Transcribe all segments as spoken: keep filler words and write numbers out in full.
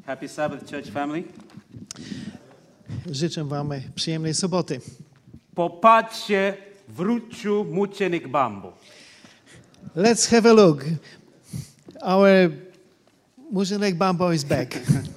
Happy Sabbath, church family. Życzę wam przyjemnej soboty. Popatrzcie, wrócił muczenik Bambo. Let's have a look. Our Muczenik Bambo is back.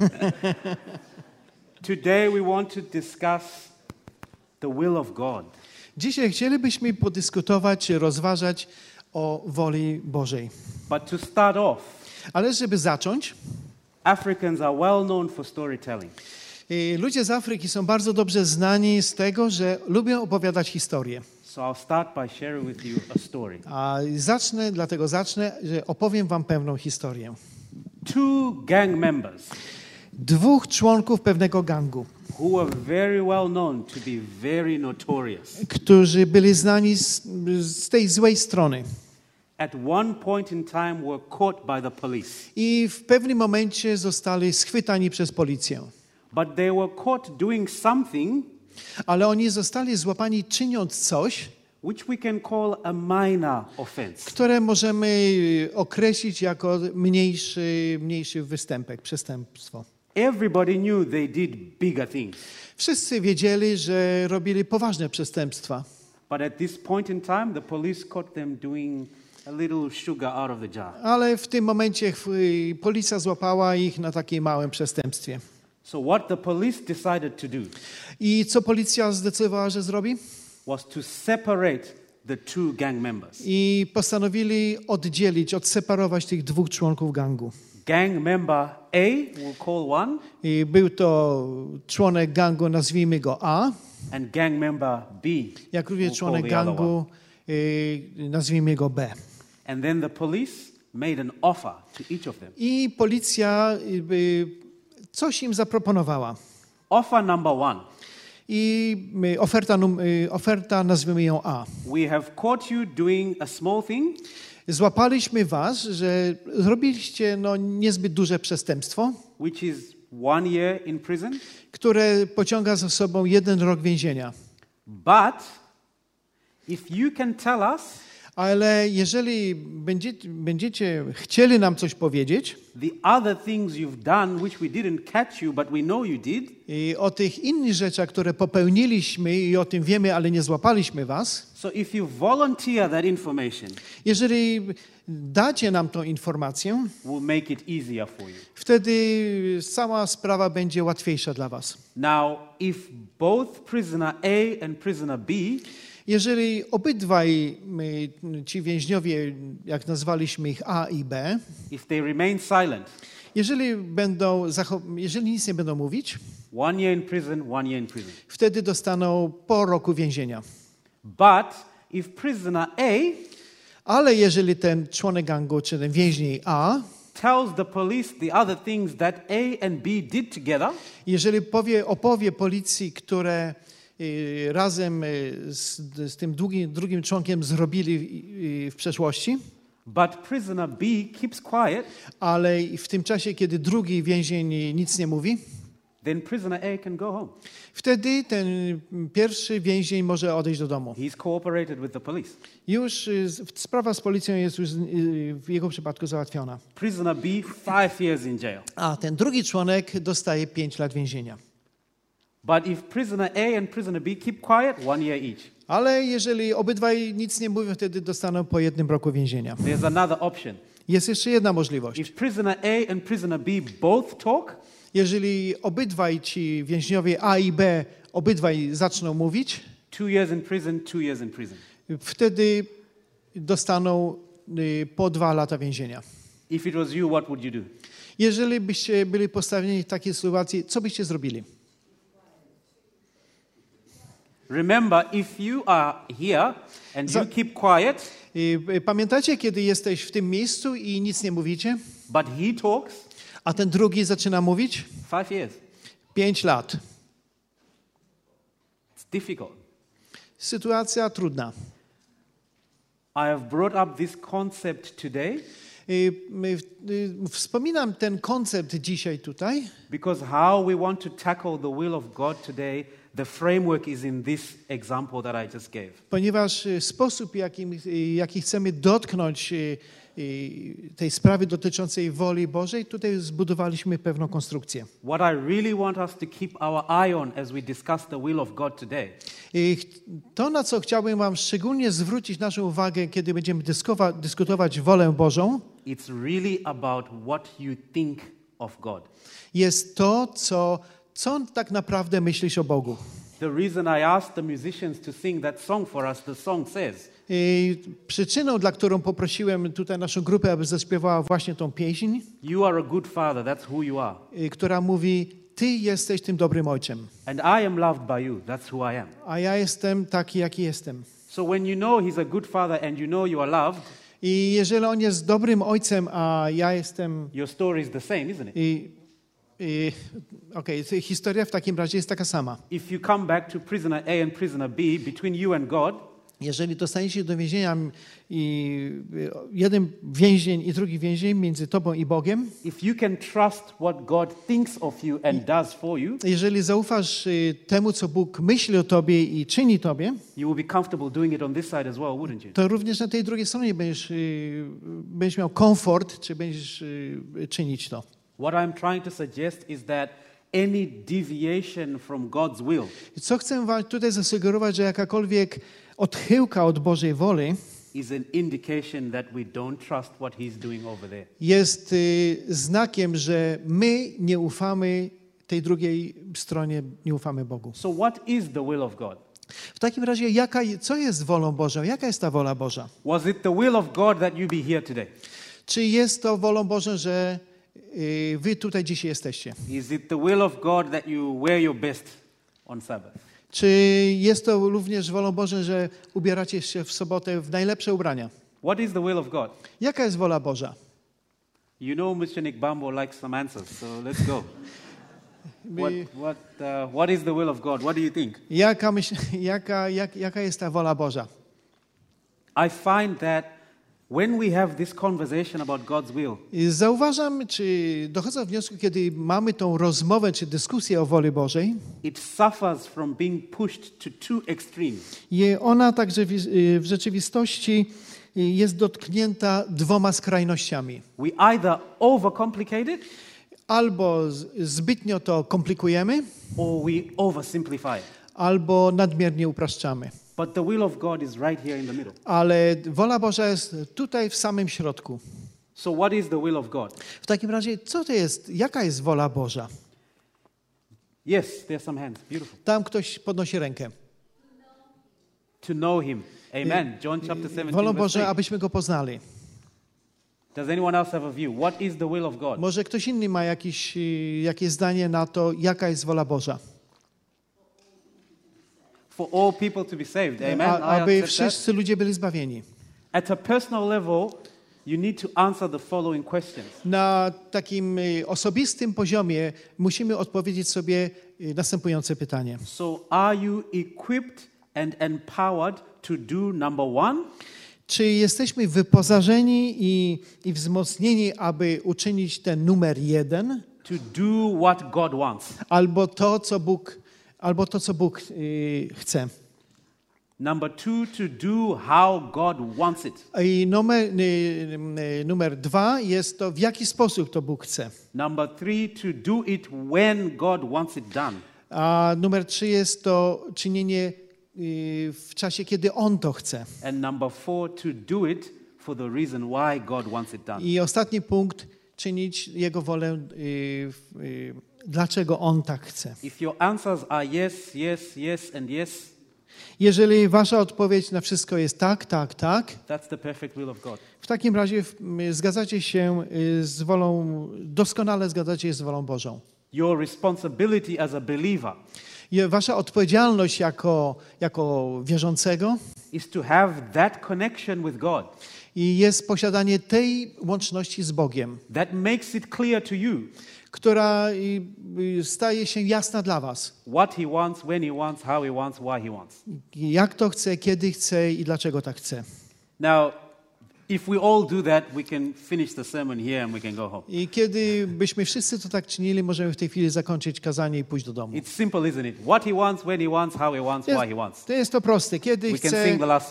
Today we want to discuss the will of God. Dzisiaj chcielibyśmy podyskutować, rozważać o woli Bożej. But to start off, Ale żeby zacząć, Africans are well known for storytelling. ludzie z Afryki są bardzo dobrze znani z tego, że lubią opowiadać historię. So I'll start by sharing with you a story. A zacznę, dlatego zacznę, że opowiem wam pewną historię. Two gang members Dwóch członków pewnego gangu, who were very well known to be very notorious. którzy byli znani z, z tej złej strony. At one point in time were caught by the police. I w pewnym momencie zostali schwytani przez policję. But they were caught doing something Ale oni zostali złapani czyniąc coś, which we can call a minor offense. które możemy określić jako mniejszy, mniejszy występek, przestępstwo. Everybody knew they did bigger things. Wszyscy wiedzieli, że robili poważne przestępstwa. But at this point in time, the police caught them doing a little sugar out of the jar. Ale w tym momencie y, policja złapała ich na takim małym przestępstwie. So what the police decided to do I co policja zdecydowała, że zrobi? was to separate the two gang members. I postanowili oddzielić, odseparować tych dwóch członków gangu. Gang member A, we'll call one, I był to członek gangu, nazwijmy go A, and gang member B, jak również we'll członek call the other one. gangu, y, nazwijmy go B. And then the police made an offer to each of them. I policja y, y, coś im zaproponowała. Offer number one. I y, oferta, num- y, oferta, nazwijmy ją A. We have caught you doing a small thing, Złapaliśmy was, że zrobiliście no, niezbyt duże przestępstwo, which is one year in prison, które pociąga za sobą jeden rok więzienia. but if you can tell us Ale jeżeli będziecie, będziecie chcieli nam coś powiedzieć the other things you've done which we didn't catch you but we know you did, i o tych innych rzeczach, które popełniliśmy i o tym wiemy, ale nie złapaliśmy was, so if you volunteer that information, jeżeli dacie nam tą informację, we'll make it easier for you. wtedy cała sprawa będzie łatwiejsza dla was. Now, if both prisoner A and prisoner B Jeżeli obydwaj my, ci więźniowie, jak nazwaliśmy ich A i B, if they remain silent, jeżeli będą, zachow- jeżeli nic nie będą mówić, one year in prison, one year in prison. wtedy dostaną po roku więzienia. But if prisoner A Ale jeżeli ten członek gangu, czy ten więźniej A, tells the police the other things that A and B did together, jeżeli powie, opowie policji, które y, razem y, z, z tym drugim, drugim członkiem zrobili y, w przeszłości, but prisoner B keeps quiet, ale w tym czasie, kiedy drugi więzień nic nie mówi, then prisoner A can go home. wtedy ten pierwszy więzień może odejść do domu. He's cooperated with the police. Już y, sprawa z policją jest już y, w jego przypadku załatwiona. Prisoner B, five years in jail. A ten drugi członek dostaje pięć lat więzienia. But if prisoner A and prisoner B keep quiet, one year each. Ale jeżeli obydwaj nic nie mówią, wtedy dostaną po jednym roku więzienia. There's another option. Jest jeszcze jedna możliwość. If prisoner A and prisoner B both talk, Jeżeli obydwaj ci więźniowie A i B obydwaj zaczną mówić, two years in prison, two years in prison. wtedy dostaną y, po dwa lata więzienia. If it was you, what would you do? Jeżeli byście byli postawieni w takiej sytuacji, co byście zrobili? Remember, if you are here and you Za- keep quiet, I, y, Pamiętacie, kiedy jesteś w tym miejscu i nic nie mówicie, but he talks, a ten drugi zaczyna mówić? five years. Pięć lat. It's difficult. Sytuacja trudna. I have brought up this concept today Y, y, y, Wspominam ten koncept dzisiaj tutaj, because how we want to tackle the will of God today, the framework is in this example that I just gave. ponieważ y, sposób, jakim, y, jaki chcemy dotknąć y, i tej sprawy dotyczącej woli Bożej, tutaj zbudowaliśmy pewną konstrukcję. What I really want us to keep our eye on as we discuss the will of God today I to, na co chciałbym wam szczególnie zwrócić naszą uwagę, kiedy będziemy dyskowa- dyskutować wolę Bożą, it's really about what you think of God. jest to, co, co tak naprawdę myślisz o Bogu. The reason I asked the musicians to sing that song for us, the song says, I przyczyną, dla którą poprosiłem tutaj naszą grupę, aby zaśpiewała właśnie tą pieśń, you are a good father, that's who you are. y, która mówi: Ty jesteś tym dobrym ojcem, And I am loved by you, that's who I am. a ja jestem taki, jaki jestem. So when you know he's a good father and you know you are loved, I jeżeli on jest dobrym ojcem, a ja jestem... your story is the same, isn't it? I, i, Okej, okay, historia w takim razie jest taka sama. If you come back to prisoner A and prisoner B, between you and God, Jeżeli dostaniecie się do więzienia i jeden więzień i drugi więzień między tobą i Bogiem, if you can trust what God thinks of you and does for you, jeżeli zaufasz y, temu, co Bóg myśli o tobie i czyni tobie, you will be comfortable doing it on this side as well, wouldn't you? to również na tej drugiej stronie będziesz, y, będziesz miał komfort, czy będziesz y, czynić to. What I'm trying to suggest is that any deviation from God's will I co chcę wam tutaj zasugerować, że jakakolwiek odchyłka od Bożej woli is an indication that we don't trust what he's doing over there. jest y, znakiem, że my nie ufamy tej drugiej stronie, nie ufamy Bogu. So what is the will of God? W takim razie, jaka, co jest wolą Bożą? Jaka jest ta wola Boża? Was it the will of God that you be here today? Czy jest to wolą Bożą, że y, wy tutaj dzisiaj jesteście? Is it the will of God that you wear your best on Sabbath? Czy jest to również wolą Bożą, że ubieracie się w sobotę w najlepsze ubrania? What is the will of God? Jaka jest wola Boża? You know mister Nick Bambo likes some answers, so let's go. What, what, uh, what is the will of God? What do you think? Jaka, myśl, jaka, jak, jaka jest ta wola Boża? I find that when we have this conversation about God's will, I zauważam, czy dochodzę do wniosku, kiedy mamy tą rozmowę czy dyskusję o woli Bożej, it suffers from being pushed to two extremes. i ona także w, w rzeczywistości jest dotknięta dwoma skrajnościami. We either overcomplicate it Albo z- zbytnio to komplikujemy, or we oversimplify it. albo nadmiernie upraszczamy. But the will of God is right here in the middle. Ale wola Boża jest tutaj w samym środku. So what is the will of God? W takim razie, co to jest, jaka jest wola Boża? Yes, there's some hands. Beautiful. Tam ktoś podnosi rękę. To know him. Amen. John chapter seventeen, Wolą verse Boża, eight. abyśmy Go poznali. Does anyone else have a view? What is the will of God? Może ktoś inny ma jakieś, y, jakieś zdanie na to, jaka jest wola Boża. For all people to be saved. Amen. A, I aby accept that. wszyscy ludzie byli zbawieni. At a personal level, you need to answer the following questions. Na takim y, osobistym poziomie musimy odpowiedzieć sobie y, następujące pytanie. So are you equipped and empowered to do number one? Czy jesteśmy wyposażeni i, i wzmocnieni, aby uczynić ten numer jeden, To do what God wants. albo to, co Bóg, albo to, co Bóg y, chce? Number two, to do how God wants it. I numer, y, y, numer dwa jest to, w jaki sposób to Bóg chce. Number three, to do it when God wants it done. A numer trzy jest to czynienie y, w czasie, kiedy On to chce. And number four, to do it for the reason why God wants it done. I ostatni punkt, czynić Jego wolę, y, y, dlaczego On tak chce. If your answers are yes, yes, yes, and yes, Jeżeli wasza odpowiedź na wszystko jest tak, tak, tak, that's the perfect will of God. w takim razie w- m, zgadzacie się y, z wolą, doskonale zgadzacie się z wolą Bożą. Your responsibility as a believer I wasza odpowiedzialność jako, jako wierzącego is to have that connection with God i jest posiadanie tej łączności z Bogiem, that makes it clear to you która y, y, staje się jasna dla was. what He wants, when He wants, how He wants, why He wants. Jak to chce, kiedy chce i dlaczego tak chce. Now, if we all do that, we can finish the sermon here and we can go home. I kiedy byśmy wszyscy to tak czynili, możemy w tej chwili zakończyć kazanie i pójść do domu. It's simple, isn't it? What He wants, when He wants, how He wants, why He wants. To jest to proste. Kiedy We can chce, sing the last song.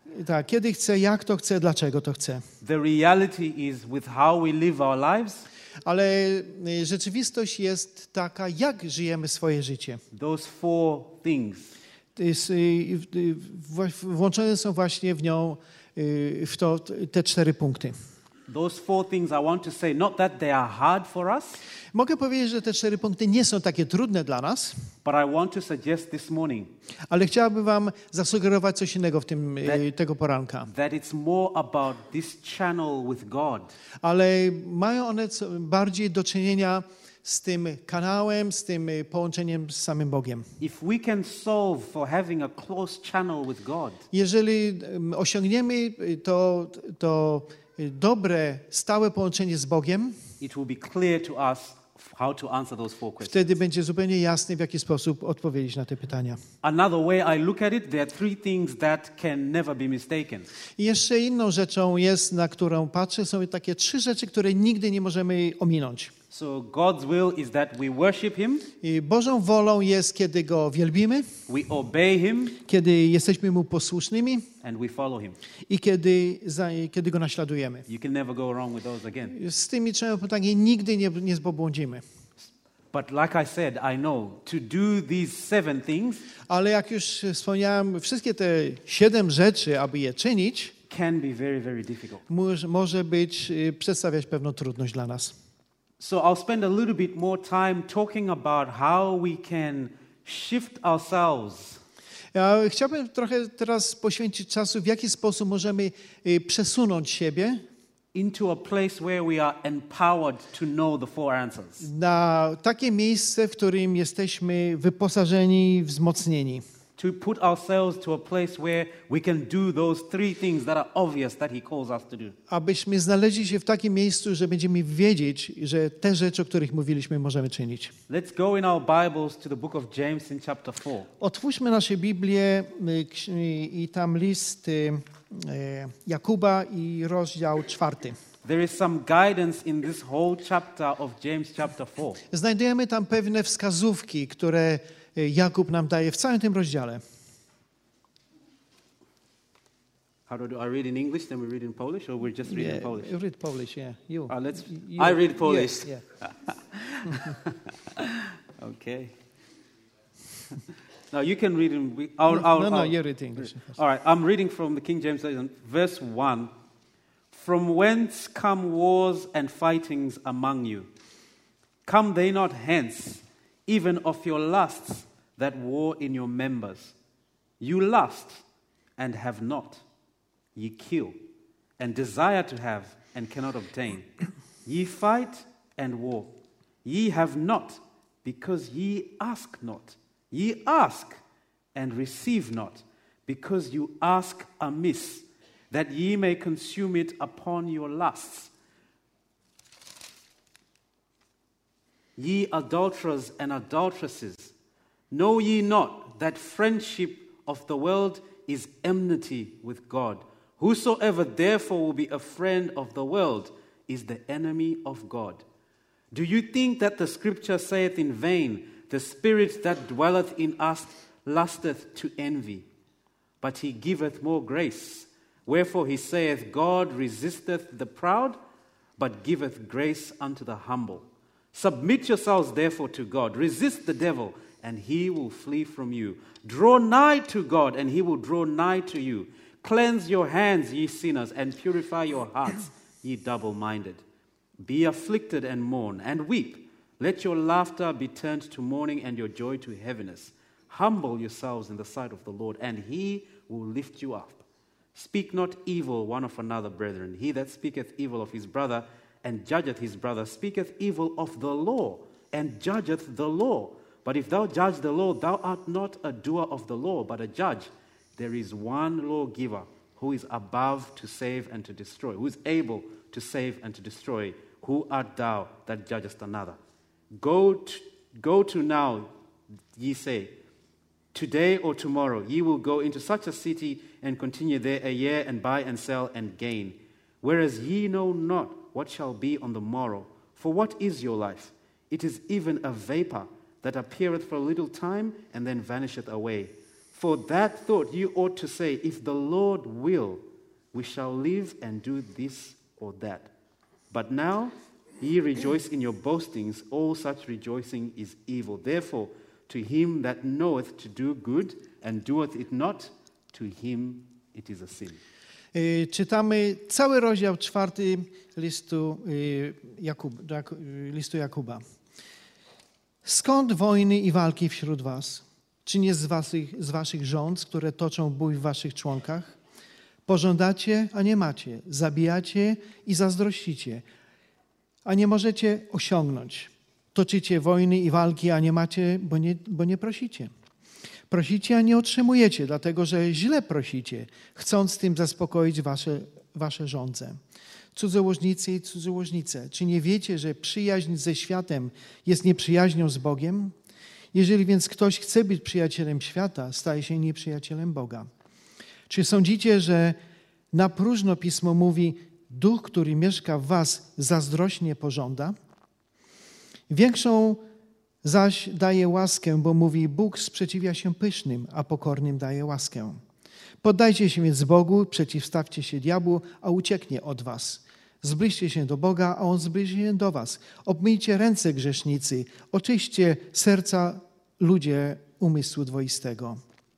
Tak, kiedy chce, jak to chce, dlaczego to chce. The reality is with how we live our lives. Ale y, rzeczywistość jest taka, jak żyjemy swoje życie. Those four things. To jest, y, y, w- włączone są właśnie w nią, y, w to t- te cztery punkty. Those four things I want to say, not that they are hard for us, Mogę powiedzieć, że te cztery punkty nie są takie trudne dla nas, but I want to suggest this morning ale chciałbym wam zasugerować coś innego w tym, y, That- tego poranka. that it's more about this channel with God. Ale mają one co, bardziej do czynienia z tym kanałem, z tym y, połączeniem z samym Bogiem. If we can solve for having a close channel with God, Jeżeli ym, osiągniemy y, to, to y, dobre, stałe połączenie z Bogiem, it will be clear to us how to answer those four questions. wtedy będzie zupełnie jasne, w jaki sposób odpowiedzieć na te pytania. Another way I look at it, there are three things that can never be mistaken. I jeszcze inną rzeczą jest, na którą patrzę, są takie trzy rzeczy, które nigdy nie możemy ominąć. So God's will is that we worship Him, I Bożą wolą jest, kiedy Go wielbimy, we obey Him, kiedy jesteśmy Mu posłusznymi and we follow Him. i kiedy, za, kiedy Go naśladujemy. You can never go wrong with those again. Z tymi trzema pytaniami nigdy nie, nie zbłądzimy. But like I said, I know to do these seven things Ale jak już wspomniałem, wszystkie te siedem rzeczy, aby je czynić, can be very, very difficult. może, może być, y, przedstawiać pewną trudność dla nas. So I'll spend a little bit more time talking about how we can shift ourselves Ja chciałbym trochę teraz poświęcić czasu, w jaki sposób możemy y, przesunąć siebie into a place where we are empowered to know the four answers. na takie miejsce, w którym jesteśmy wyposażeni, wzmocnieni. To put ourselves to a place where we can do those three things that are obvious that He calls us to do. Abyśmy znaleźli się w takim miejscu, że będziemy wiedzieć, że te rzeczy, o których mówiliśmy, możemy czynić. Let's go in our Bibles to the book of James in chapter four. Otwórzmy nasze Biblię y, ks- y, i tam list y, y, Jakuba i rozdział czwarty. There is some guidance in this whole chapter of James chapter four. Znajdujemy tam pewne wskazówki, które y, Jakub nam daje w całym tym rozdziale. How do I do? I read in English, then we read in Polish, or we're just reading in Polish? Read Polish, yeah. You. Uh, let's. You- I read Polish. Yes, yeah. Okay. Now you can read in. we- I'll, I'll, no, no, I'll- you read English. All right, I'm reading from the King James Version, verse one. From whence come wars and fightings among you? Come they not hence, even of your lusts that war in your members? You lust and have not. Ye kill and desire to have and cannot obtain. Ye fight and war. Ye have not because ye ask not. Ye ask and receive not because you ask amiss, that ye may consume it upon your lusts. Ye adulterers and adulteresses, know ye not that friendship of the world is enmity with God? Whosoever therefore will be a friend of the world is the enemy of God. Do you think that the scripture saith in vain, the spirit that dwelleth in us lusteth to envy? But he giveth more grace. Wherefore he saith, God resisteth the proud, but giveth grace unto the humble. Submit yourselves therefore to God. Resist the devil, and he will flee from you. Draw nigh to God, and he will draw nigh to you. Cleanse your hands, ye sinners, and purify your hearts, ye double-minded. Be afflicted and mourn, and weep. Let your laughter be turned to mourning, and your joy to heaviness. Humble yourselves in the sight of the Lord, and he will lift you up. Speak not evil one of another, brethren. He that speaketh evil of his brother and judgeth his brother speaketh evil of the law, and judgeth the law. But if thou judge the law, thou art not a doer of the law, but a judge. There is one lawgiver who is above to save and to destroy, who is able to save and to destroy. Who art thou that judgest another? Go to, go to now, ye say, today or tomorrow, ye will go into such a city and continue there a year and buy and sell and gain. Whereas ye know not what shall be on the morrow. For what is your life? It is even a vapor that appeareth for a little time and then vanisheth away. For that thought you ought to say, if the Lord will, we shall live and do this or that. But now ye rejoice in your boastings, all such rejoicing is evil. Therefore, to him that knoweth to do good and doeth it not, to him it is a sin. Y, Czytamy cały rozdział czwarty listu, y, Jakub, do Jak- y, listu Jakuba. Skąd wojny i walki wśród was? Czy nie z waszych, z waszych rząd, które toczą bój w waszych członkach? Pożądacie, a nie macie. Zabijacie i zazdrościcie, a nie możecie osiągnąć. Toczycie wojny i walki, a nie macie, bo nie, bo nie prosicie. Prosicie, a nie otrzymujecie, dlatego że źle prosicie, chcąc tym zaspokoić wasze, wasze żądze. Cudzołożnicy i cudzołożnice, czy nie wiecie, że przyjaźń ze światem jest nieprzyjaźnią z Bogiem? Jeżeli więc ktoś chce być przyjacielem świata, staje się nieprzyjacielem Boga. Czy sądzicie, że na próżno Pismo mówi, duch, który mieszka w was, zazdrośnie pożąda? Większą zaś daje łaskę, bo mówi, Bóg sprzeciwia się pysznym, a pokornym daje łaskę. Poddajcie się więc Bogu, przeciwstawcie się diabłu, a ucieknie od was. Zbliżcie się do Boga, a On zbliży się do was. Obmyjcie ręce, grzesznicy, oczyście serca, ludzie umysłu dwoistego.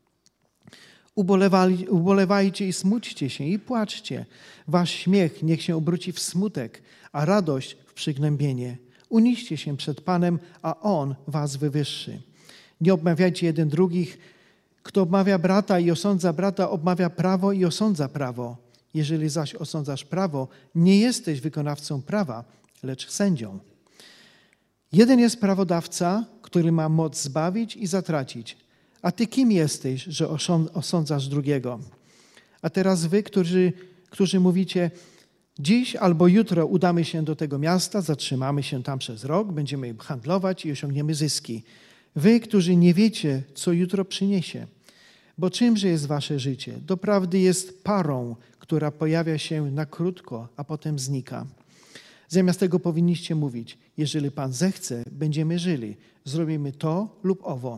Ubolewali, ubolewajcie i smućcie się i płaczcie. Wasz śmiech niech się obróci w smutek, a radość w przygnębienie. Uniście się przed Panem, a On was wywyższy. Nie obmawiajcie jeden drugich. Kto obmawia brata i osądza brata, obmawia prawo i osądza prawo. Jeżeli zaś osądzasz prawo, nie jesteś wykonawcą prawa, lecz sędzią. Jeden jest prawodawca, który ma moc zbawić i zatracić. A ty kim jesteś, że osądzasz drugiego? A teraz wy, którzy, którzy mówicie, dziś albo jutro udamy się do tego miasta, zatrzymamy się tam przez rok, będziemy handlować i osiągniemy zyski. Wy, którzy nie wiecie, co jutro przyniesie. Bo czymże jest wasze życie? Doprawdy jest parą, która pojawia się na krótko, a potem znika. Zamiast tego powinniście mówić, jeżeli Pan zechce, będziemy żyli, zrobimy to lub owo.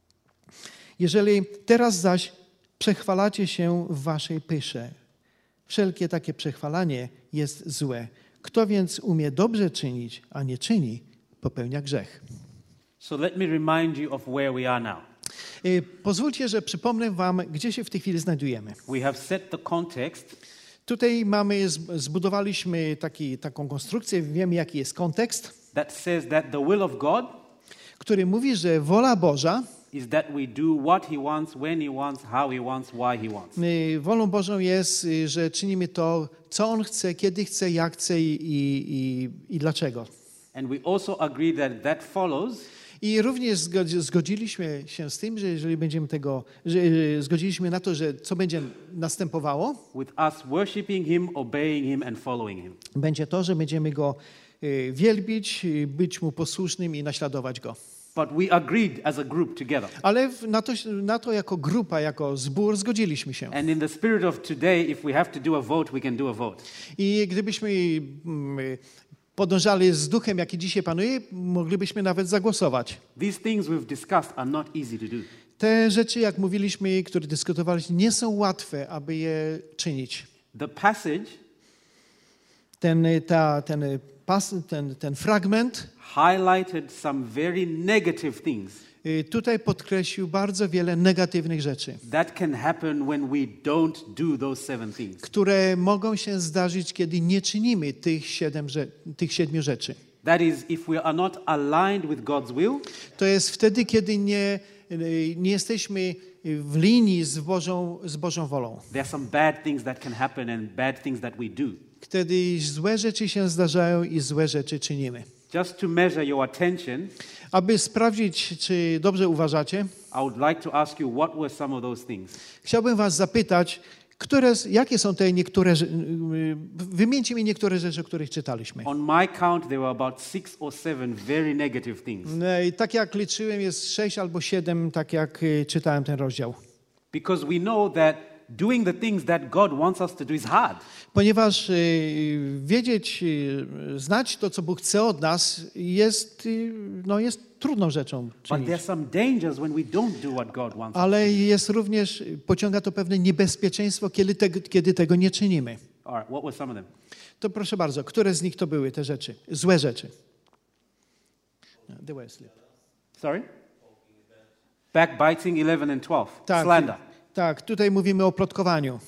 Jeżeli teraz zaś przechwalacie się w waszej pysze, wszelkie takie przechwalanie jest złe. Kto więc umie dobrze czynić, a nie czyni, popełnia grzech. So let me remind you of where we are now. Y, Pozwólcie, że przypomnę wam, gdzie się w tej chwili znajdujemy. We have set the context. Tutaj mamy, zbudowaliśmy taki, taką konstrukcję, wiemy jaki jest kontekst, That says that the will of God który mówi, że wola Boża, is that we do what He wants, when He wants, how He wants, why He wants. y, wolą Bożą jest, y, że czynimy to, co On chce, kiedy chce, jak chce i, i, i, i dlaczego. And we also agree that that follows I również zgodzi- zgodziliśmy się z tym, że jeżeli będziemy tego, że y, zgodziliśmy na to, że co będzie następowało, with us worshiping Him, obeying Him, and following Him. będzie to, że będziemy Go y, wielbić, y, być Mu posłusznym i naśladować Go. But we agreed as a group together. Ale w- na to, na to jako grupa, jako zbór zgodziliśmy się. And in the spirit of today, if we have to do a vote, we can do a vote. I gdybyśmy mm, podążali z duchem, jaki dzisiaj panuje, moglibyśmy nawet zagłosować. These things we've discussed are not easy to do. Te rzeczy, jak mówiliśmy, które dyskutowaliśmy, nie są łatwe, aby je czynić. The passage Ten, ta, ten, pas, ten, ten fragment highlighted some very negative things y, tutaj podkreślił bardzo wiele negatywnych rzeczy, that can happen when we don't do those seven things. które mogą się zdarzyć, kiedy nie czynimy tych, siedem, rze- tych siedmiu rzeczy. That is, if we are not aligned with God's will, To jest wtedy, kiedy nie, y, nie jesteśmy w linii z Bożą, z Bożą wolą. there are some bad things that can happen and bad things that we do. Wtedy złe rzeczy się zdarzają i złe rzeczy czynimy. Just to measure your attention, Aby sprawdzić, czy dobrze uważacie, I would like to ask you what were some of those things. chciałbym was zapytać, które, jakie są te niektóre, rze- y, wymieńcie mi niektóre rzeczy, o których czytaliśmy. On my count, there were about six or seven very negative things. No i tak jak liczyłem, jest sześć albo siedem, tak jak y, czytałem ten rozdział. Because we know that doing the things that God wants us to do is hard. Ponieważ y, wiedzieć, y, znać to, co Bóg chce od nas, jest, y, no, jest trudną rzeczą But czynić. there are some dangers when we don't do what God wants us Ale to jest również, pociąga to pewne niebezpieczeństwo, kiedy tego, kiedy tego nie czynimy. do. All right, what were some of them? To proszę bardzo, które z nich to były te rzeczy? Złe rzeczy. The Wesley. Sorry? Backbiting, eleven and twelve. Tak, Slander. tak, tutaj mówimy o plotkowaniu.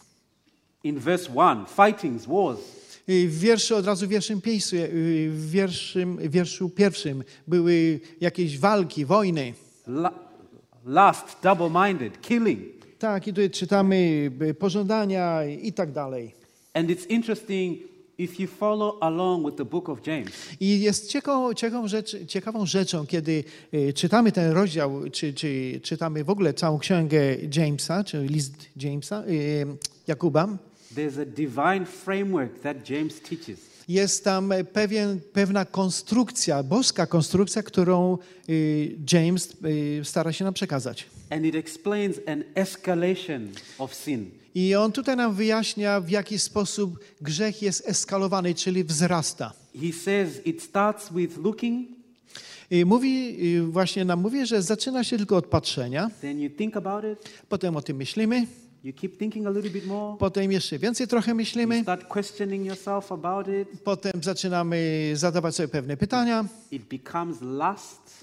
In verse one, fightings, wars. I w wierszu, od razu w wierszym miejscu, y, w wierszym, w wierszu pierwszym były jakieś walki, wojny. Lu- lust, double-minded, killing. Tak, i tutaj czytamy y, pożądania i tak dalej. And it's interesting if you follow along with the book of James. I jest ciekawą, ciekawą, rzecz, ciekawą rzeczą, kiedy y, czytamy ten rozdział, czy, czy czytamy w ogóle całą księgę Jamesa, czy list Jamesa, y, Jakuba. There's a divine framework that James teaches. Jest tam pewien, pewna konstrukcja, boska konstrukcja, którą y, James y, stara się nam przekazać. And it explains an escalation of sin. I on tutaj nam wyjaśnia, w jaki sposób grzech jest eskalowany, czyli wzrasta. He says it starts with looking, I mówi, y, właśnie nam mówi, że zaczyna się tylko od patrzenia, then you think about it, potem o tym myślimy, you keep thinking a little bit more, potem jeszcze więcej trochę you myślimy, start questioning yourself about it, potem zaczynamy zadawać sobie pewne pytania, it becomes lust.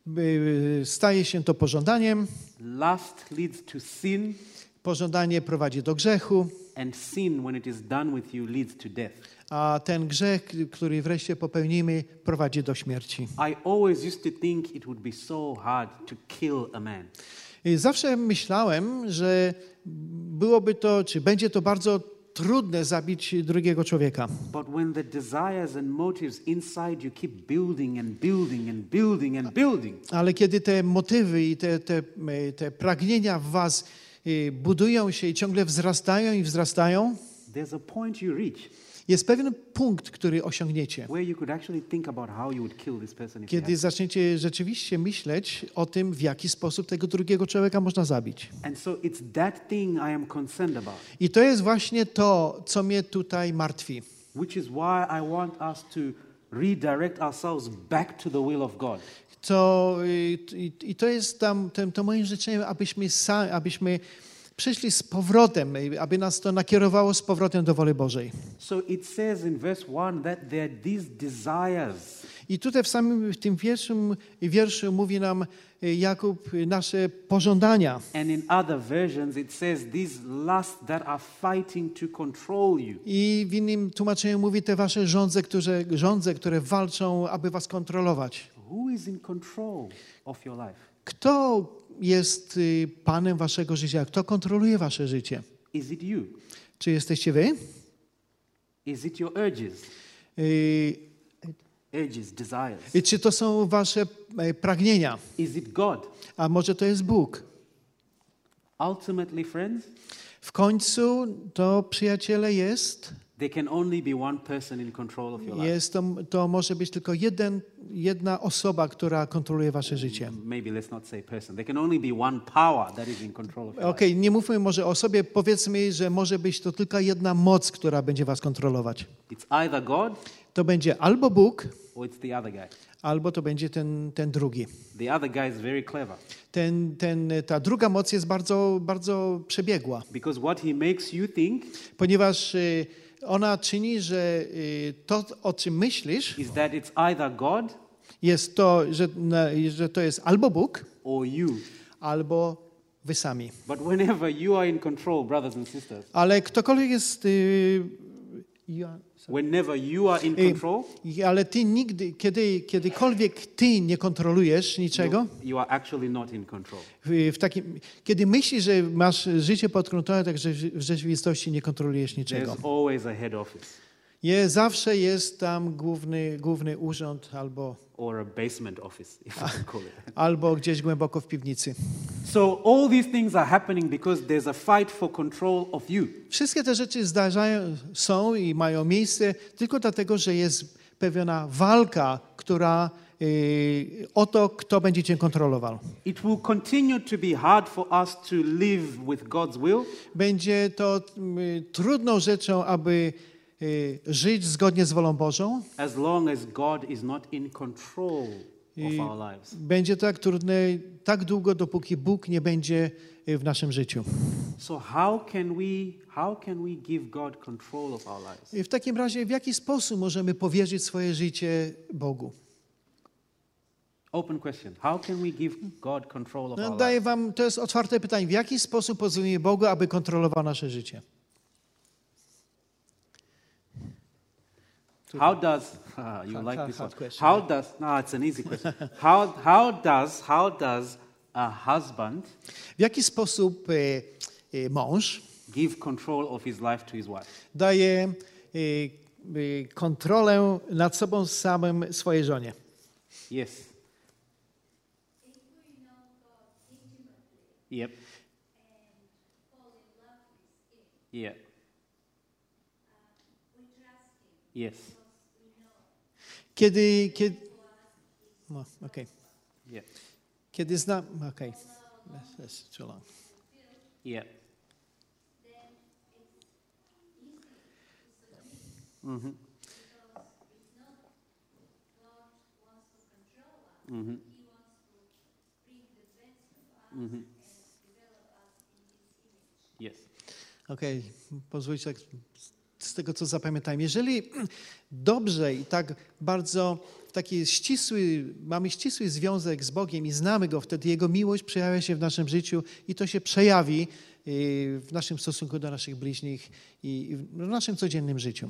y, staje się to pożądaniem, Lust leads to sin, pożądanie prowadzi do grzechu, and sin, when it is done with you, leads to death. a ten grzech, który wreszcie popełnimy, prowadzi do śmierci. I always used to think it would be so hard to kill a man. I zawsze myślałem, że byłoby to, czy będzie to bardzo trudne zabić drugiego człowieka. But when the desires and motives inside you keep building and building and building and building, Ale kiedy te motywy i te, te, te pragnienia w was y, budują się i ciągle wzrastają i wzrastają, there's a point you reach jest pewien punkt, który osiągniecie. where you could actually think about how you would kill this person if you Kiedy had. zaczniecie rzeczywiście myśleć o tym, w jaki sposób tego drugiego człowieka można zabić. And so it's that thing I am concerned about, I to jest właśnie to, co mnie tutaj martwi. which is why I want us to redirect ourselves back to the will of God. To, y, i, I to jest tam, tym, to moim życzeniem, abyśmy, sami, abyśmy przyszli z powrotem, y, aby nas to nakierowało z powrotem do woli Bożej. So it says in verse one that there are these desires. I tutaj w samym w tym pierwszym wierszu mówi nam y, Jakub y, nasze pożądania. And in other versions it says these lusts that are fighting to control you. I w innym tłumaczeniu mówi te wasze żądze, które, żądze, które walczą, aby was kontrolować. Who is in control of your life? Kto jest y, panem waszego życia? Kto kontroluje wasze życie? Is it you? Czy jesteście wy? Is it your urges? Y, Urges, desires. I czy to są wasze e, pragnienia? Is it God? A może to jest Bóg? Ultimately, friends, W końcu to, przyjaciele, jest, there can only be one person in control of your life. jest to, to może być tylko jeden, jedna osoba, która kontroluje wasze życie. Maybe let's not say person. There can only be one power that is in control of your Okej, life. nie mówmy może o sobie, powiedzmy, że może być to tylko jedna moc, która będzie was kontrolować. It's either God To będzie albo Bóg, or it's the other guy. albo to będzie ten, ten drugi. The other guy is very clever Ten, ten, ta druga moc jest bardzo, bardzo przebiegła, because what he makes you think ponieważ y, ona czyni, że y, to, o czym myślisz, is that it's either God jest to, że, na, że to jest albo Bóg, or you. albo wy sami. But whenever you are in control, brothers and sisters, Ale ktokolwiek jest... Y, ja, whenever you are in y, control, ale ty nigdy, kiedy, kiedykolwiek ty nie kontrolujesz niczego, you are actually not in control. w, w takim, kiedy myślisz, że masz życie pod kontrolą, także w rzeczywistości nie kontrolujesz niczego. There's always a head office Je, zawsze jest tam główny, główny urząd albo, or a basement office, if you can call it. albo gdzieś głęboko w piwnicy. So all these things are happening because there's a fight for control of you. Wszystkie te rzeczy zdarzają, są i mają miejsce tylko dlatego, że jest pewna walka, która y, o to, kto będzie cię kontrolował. It will continue to be hard for us to live with God's will Będzie to y, trudną rzeczą, aby y, żyć zgodnie z wolą Bożą. as long as God is not in control of our lives. Będzie tak trudne tak długo, dopóki Bóg nie będzie w naszym życiu. So how can we how can we give God control of our lives? I w takim razie, w jaki sposób możemy powierzyć swoje życie Bogu? Open question. How can we give God control of No, our daję lives? wam, to jest otwarte pytanie. W jaki sposób pozwolimy Bogu, aby kontrolował nasze życie? How does ah, you Hard- like hard- this one? hard question, How does no, it's an easy question. How how does how does a husband W jaki sposób e, e, mąż give control of his life to his wife? daje e, e, kontrolę nad sobą samym swojej żonie? Yes. Yep. Yeah. Yes. Kiedy, kiedy, no, okay. Yeah. Kiedy znam, okej, that's, that's too long. Yeah. Mhm. Mhm. Mhm. Yes. Okej, pozwólcie tak, z tego co zapamiętałem. Jeżeli dobrze i tak bardzo taki ścisły, mamy ścisły związek z Bogiem i znamy Go, wtedy Jego miłość przejawia się w naszym życiu i to się przejawi y, w naszym stosunku do naszych bliźnich i w naszym codziennym życiu.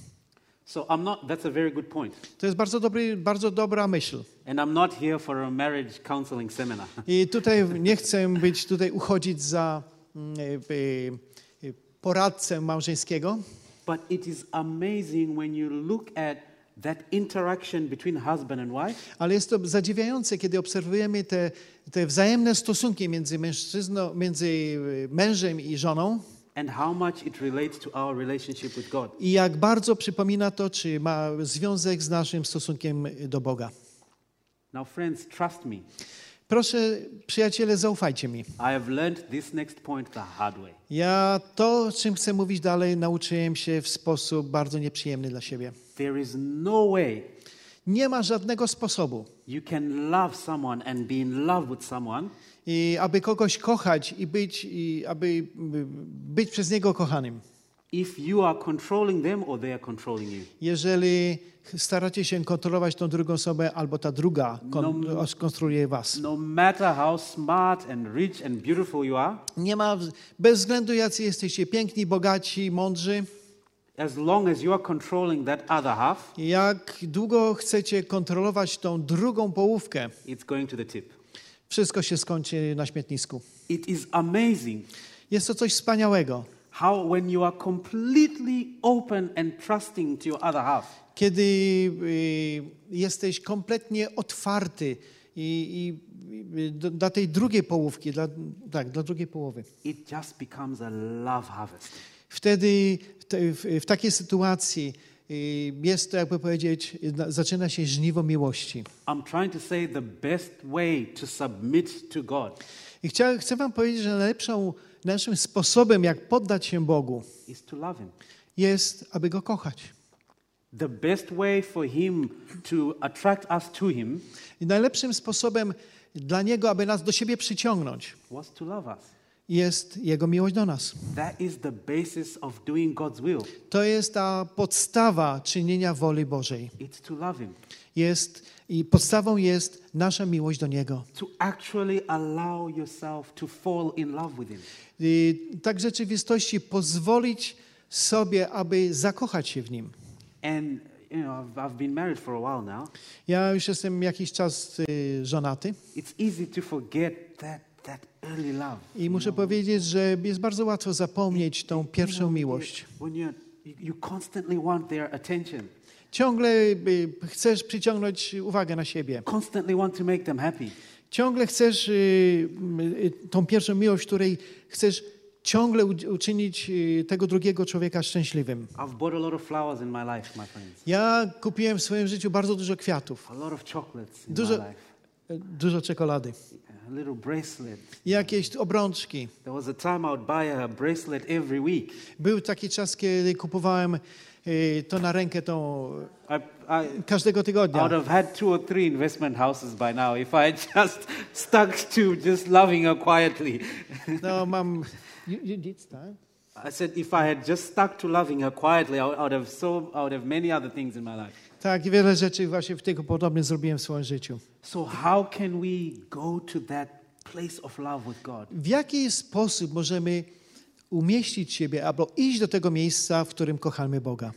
So I'm not that's a very good point. To jest bardzo, dobry, bardzo dobra myśl. And I'm not here for a marriage counseling seminar. I tutaj nie chcę być tutaj uchodzić za mm, y, y, poradcę małżeńskiego, But it is amazing when you look at that interaction between husband and wife. ale jest to zadziwiające, kiedy obserwujemy te, te wzajemne stosunki między mężczyzną, między y, mężem i żoną And how much it relates to our relationship with God. i jak bardzo przypomina to, czy ma związek z naszym stosunkiem do Boga. Now, friends, trust me. Proszę, przyjaciele, zaufajcie mi. I have learned this next point the hard way. Ja to, o czym chcę mówić dalej, nauczyłem się w sposób bardzo nieprzyjemny dla siebie. There is no way Nie ma żadnego sposobu, you can love someone and be in love with someone i aby kogoś kochać i być, i aby y, być przez niego kochanym, if you are controlling them or they are controlling you. jeżeli staracie się kontrolować tą drugą osobę, albo ta druga kon- No. kontroluje was. No matter how smart and rich and beautiful you are, Nie ma, bez względu jacy jesteście piękni, bogaci, mądrzy, as long as you are controlling that other half, jak długo chcecie kontrolować tą drugą połówkę, it's going to the tip. wszystko się skończy na śmietnisku. It is amazing Jest to coś wspaniałego, how when you are completely open and trusting to your other half, kiedy y, jesteś kompletnie otwarty i, i, i do, dla tej drugiej połówki, dla, tak, dla drugiej połowy. it just becomes a love harvest. Wtedy te, w, w takiej sytuacji y, jest to, jakby powiedzieć, na- zaczyna się żniwo miłości. I'm trying to say the best way to submit to God I chcę, chcę wam powiedzieć, że najlepszą, najlepszym sposobem, jak poddać się Bogu, is to love Him. jest, aby Go kochać. The best way for Him to attract us to Him I najlepszym sposobem dla Niego, aby nas do siebie przyciągnąć, was to love us. jest Jego miłość do nas. That is the basis of doing God's will. To jest ta podstawa czynienia woli Bożej. It's to love Him. Jest, i podstawą jest nasza miłość do Niego. To actually allow yourself to fall in love with Him. I tak w rzeczywistości pozwolić sobie, aby zakochać się w Nim. And you know, I've, I've been married for a while now. Ja już jestem jakiś czas y, żonaty It's easy to forget that that early love. i muszę powiedzieć, że jest bardzo łatwo zapomnieć tą pierwszą You know, miłość. When you're, you, you constantly want their attention, Ciągle y, chcesz przyciągnąć uwagę na siebie. constantly want to make them happy. Ciągle chcesz y, y, tą pierwszą miłość, w której chcesz ciągle u- uczynić y, tego drugiego człowieka szczęśliwym. I've bought a lot of flowers in my life, my friends. Ja kupiłem w swoim życiu bardzo dużo kwiatów, A lot of chocolates in Dużo- my life. y, dużo czekolady, A little bracelet. jakieś obrączki. There was a time I would buy a bracelet every week. Był taki czas, kiedy kupowałem y, to na rękę tą I, I, każdego I would tygodnia. have had two or three investment houses by now if I had just stuck to just loving her quietly. No mam... You, you did, tak? I said if I had just stuck to loving her quietly, I would, I would have so I would have many other things in my life. Tak, i wiele rzeczy właśnie w tego podobnie zrobiłem w swoim życiu. So how can we go to that place of love with God? W jaki sposób możemy umieścić siebie albo iść do tego miejsca, w którym kochamy Boga?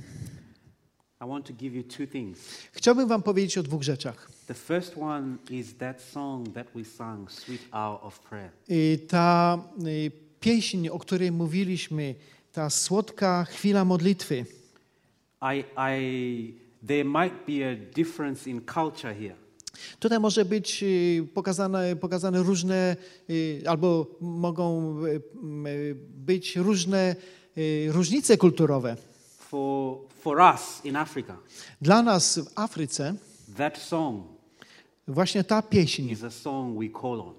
I want to give you two things. Chciałbym wam powiedzieć o dwóch rzeczach. The first one is that song that we sang, Sweet Hour of Prayer. Y, Ta y, pieśń, o której mówiliśmy, ta słodka chwila modlitwy. I, I, there might be a difference in culture here. Tutaj może być y, pokazane, pokazane różne, y, albo mogą y, y, być różne y, różnice kulturowe. For, for us in Africa, Dla nas w Afryce that song właśnie ta pieśń is a song we call on.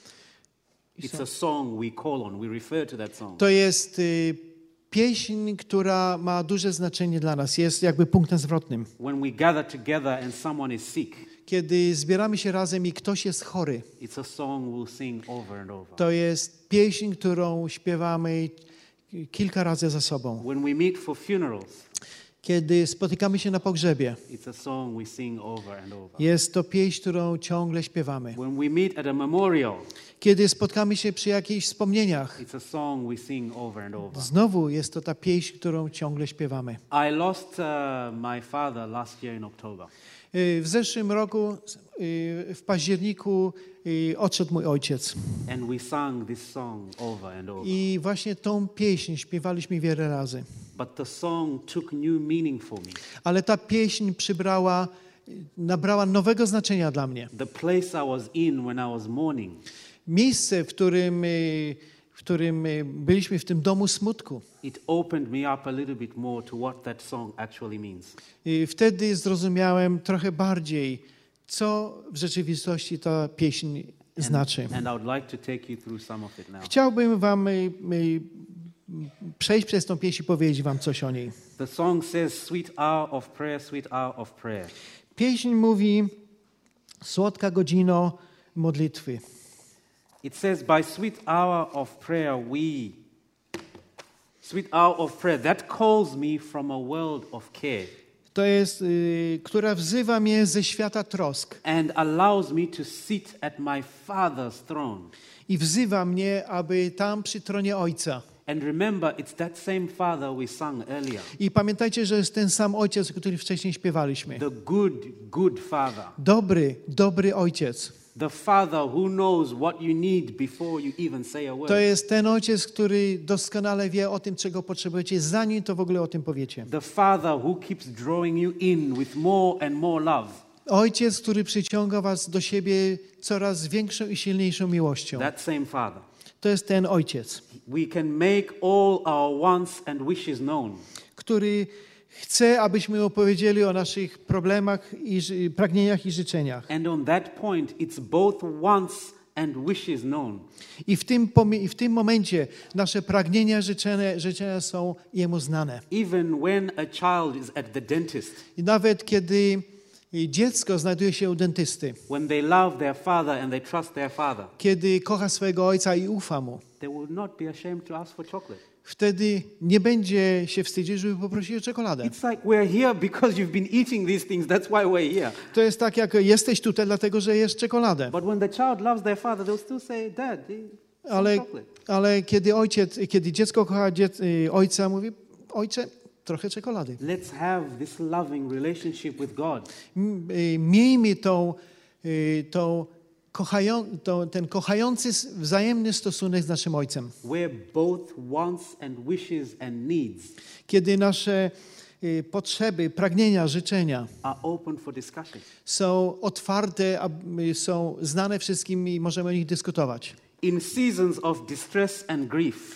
It's a song we call on. We refer to that song. to jest y, pieśń, która ma duże znaczenie dla nas, jest jakby punktem zwrotnym. When we gather together and someone is sick, Kiedy zbieramy się razem i ktoś jest chory, it's a song we'll sing over and over. to jest pieśń, którą śpiewamy kilka razy za sobą. When we meet for funerals, Kiedy spotykamy się na pogrzebie, it's a song we sing over and over. jest to pieśń, którą ciągle śpiewamy. When we meet at a memorial, Kiedy spotkamy się przy jakichś wspomnieniach, it's a song we sing over and over. znowu jest to ta pieśń, którą ciągle śpiewamy. I lost uh, my father last year in October. Y, W zeszłym roku, y, w październiku, y, odszedł mój ojciec. And we sang this song over and over. I właśnie tą pieśń śpiewaliśmy wiele razy. But the song took new meaning for me. Ale ta pieśń przybrała, nabrała nowego znaczenia dla mnie. The place I was in when I was mourning, Miejsce, w którym, y, w którym y, byliśmy w tym domu smutku. it opened me up a little bit more to what that song actually means. Y, Wtedy zrozumiałem trochę bardziej, co w rzeczywistości ta pieśń znaczy. And I would like to take you through some of it now. Chciałbym wam y, y, przejść przez tą pieśń i powiedzieć wam coś o niej. The song says, Sweet hour of prayer, sweet hour of prayer. Pieśń mówi, słodka godzino modlitwy. It says, by sweet hour of prayer we, sweet hour of prayer, that calls me from a world of care To jest, y, która wzywa mnie ze świata trosk and allows me to sit at my Father's throne. i wzywa mnie, aby tam przy tronie Ojca. And remember, it's that same Father we sang earlier. I pamiętajcie, że jest ten sam Ojciec, o którym wcześniej śpiewaliśmy. The good, good Father. Dobry, dobry Ojciec. The Father who knows what you need before you even say a word. To jest ten Ojciec, który doskonale wie o tym, czego potrzebujecie, zanim to w ogóle o tym powiecie. The Father who keeps drawing you in with more and more love. Ojciec, który przyciąga was do siebie coraz większą i silniejszą miłością. That same Father. To jest ten Ojciec, We can make all our wants and wishes known. który chce, abyśmy opowiedzieli o naszych problemach, i ży- pragnieniach i życzeniach. And on that point, it's both wants and wishes known. I w tym, pomie- i w tym momencie nasze pragnienia, życzenia, życzenia są Jemu znane. Even when a child is at the dentist, I nawet kiedy dziecko znajduje się u dentysty, when they love their father and they trust their father, kiedy kocha swojego ojca i ufa mu, they will not be ashamed to ask for chocolate. wtedy nie będzie się wstydzić, żeby poprosić o czekoladę. It's like we're here because you've been eating these things. That's why we're here. To jest tak, jak jesteś tutaj, dlatego że jesz czekoladę. But when the child loves their father, they'll still say, Dad, some Ale, chocolate. ale kiedy ojciec, kiedy dziecko kocha dziec, y, ojca, mówi, ojcze, trochę czekolady. Let's have this loving relationship with God. M- y, Miejmy tą, y, tą kochają, tą, ten kochający, s- wzajemny stosunek z naszym Ojcem. Where both wants and wishes and needs Kiedy nasze y, potrzeby, pragnienia, życzenia are open for discussion. są otwarte, a, y, są znane wszystkim i możemy o nich dyskutować. In seasons of distress and grief,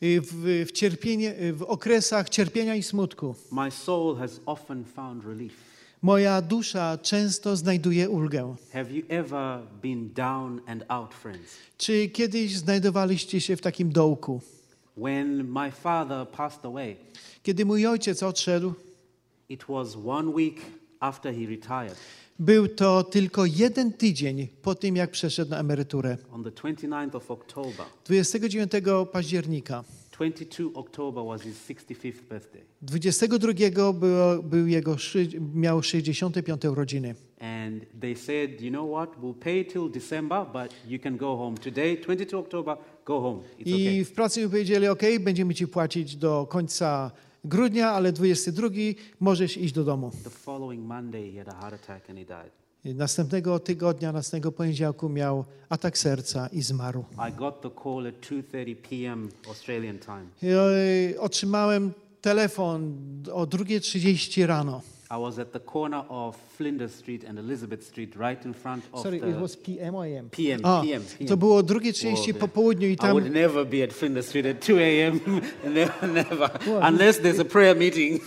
y, w, w, cierpienie, y, w okresach cierpienia i smutku. My soul has often found relief. Moja dusza często znajduje ulgę. Have you ever been down and out, friends? Czy kiedyś znajdowaliście się w takim dołku? When my father passed away, Kiedy mój ojciec odszedł, it was one week after he retired. był to tylko jeden tydzień po tym, jak przeszedł na emeryturę. On the twenty-ninth of October, dwudziestego dziewiątego października, twenty-second October was his sixty-fifth birthday. dwudziestego drugiego było, był jego, szy- miał sześćdziesiąte piąte urodziny. And they said, you know what, we'll pay till December, but you can go home. Today, twenty-second October, go home. It's I okay. w pracy mi powiedzieli, ok, będziemy ci płacić do końca grudnia, ale dwudziestego drugiego możesz iść do domu. The following Monday, he had a heart attack and he died. I następnego tygodnia, następnego poniedziałku miał atak serca i zmarł. I got the call at two thirty p.m. Australian time. I, e, otrzymałem telefon o druga trzydzieści rano. I was at the corner of Flinders Street and Elizabeth Street, right in front of Sorry, the it was P M or A M? P M, A, P M, P M. to było druga trzydzieści Whoa, po południu i I tam... would never be at Flinders Street at two a.m. never, never, unless there's a prayer meeting.